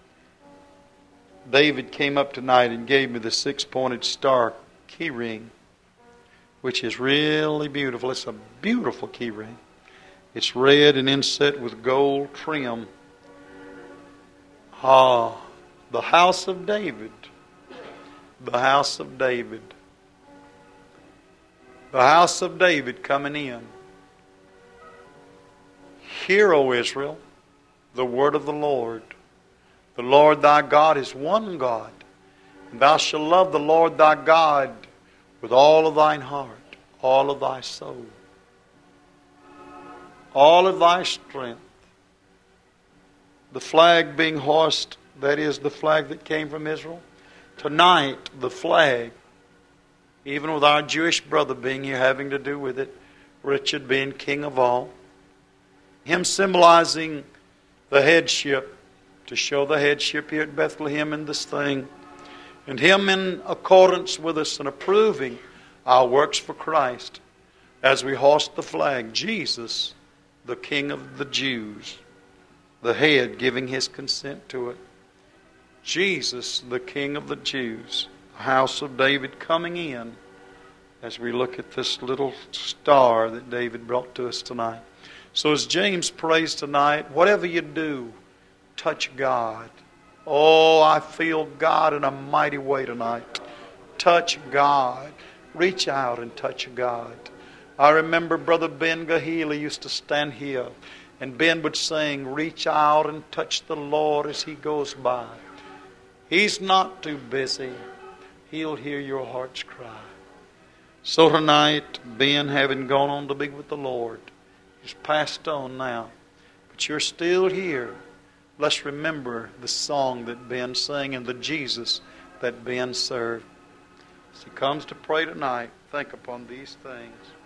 David came up tonight and gave me the six-pointed star key ring, which is really beautiful. It's a beautiful key ring. It's red and inset with gold trim. Ah, The house of David. The house of David. The house of David coming in. Hear, O Israel, the word of the Lord. The Lord thy God is one God. And thou shalt love the Lord thy God with all of thine heart, all of thy soul, all of thy strength. The flag being hoisted, that is the flag that came from Israel. Tonight, the flag, even with our Jewish brother being here, having to do with it, Richard being king of all, him symbolizing the headship, to show the headship here at Bethlehem in this thing, and him in accordance with us and approving our works for Christ as we hoist the flag, Jesus, the King of the Jews, the head giving his consent to it. Jesus, the King of the Jews, the house of David coming in as we look at this little star that David brought to us tonight. So as James prays tonight, whatever you do, touch God. Oh, I feel God in a mighty way tonight. Touch God. Reach out and touch God. I remember Brother Ben Gahili used to stand here, and Ben would sing, reach out and touch the Lord as he goes by. He's not too busy. He'll hear your heart's cry. So tonight, Ben, having gone on to be with the Lord, he's passed on now, but you're still here. Let's remember the song that Ben sang and the Jesus that Ben served. As he comes to pray tonight, think upon these things.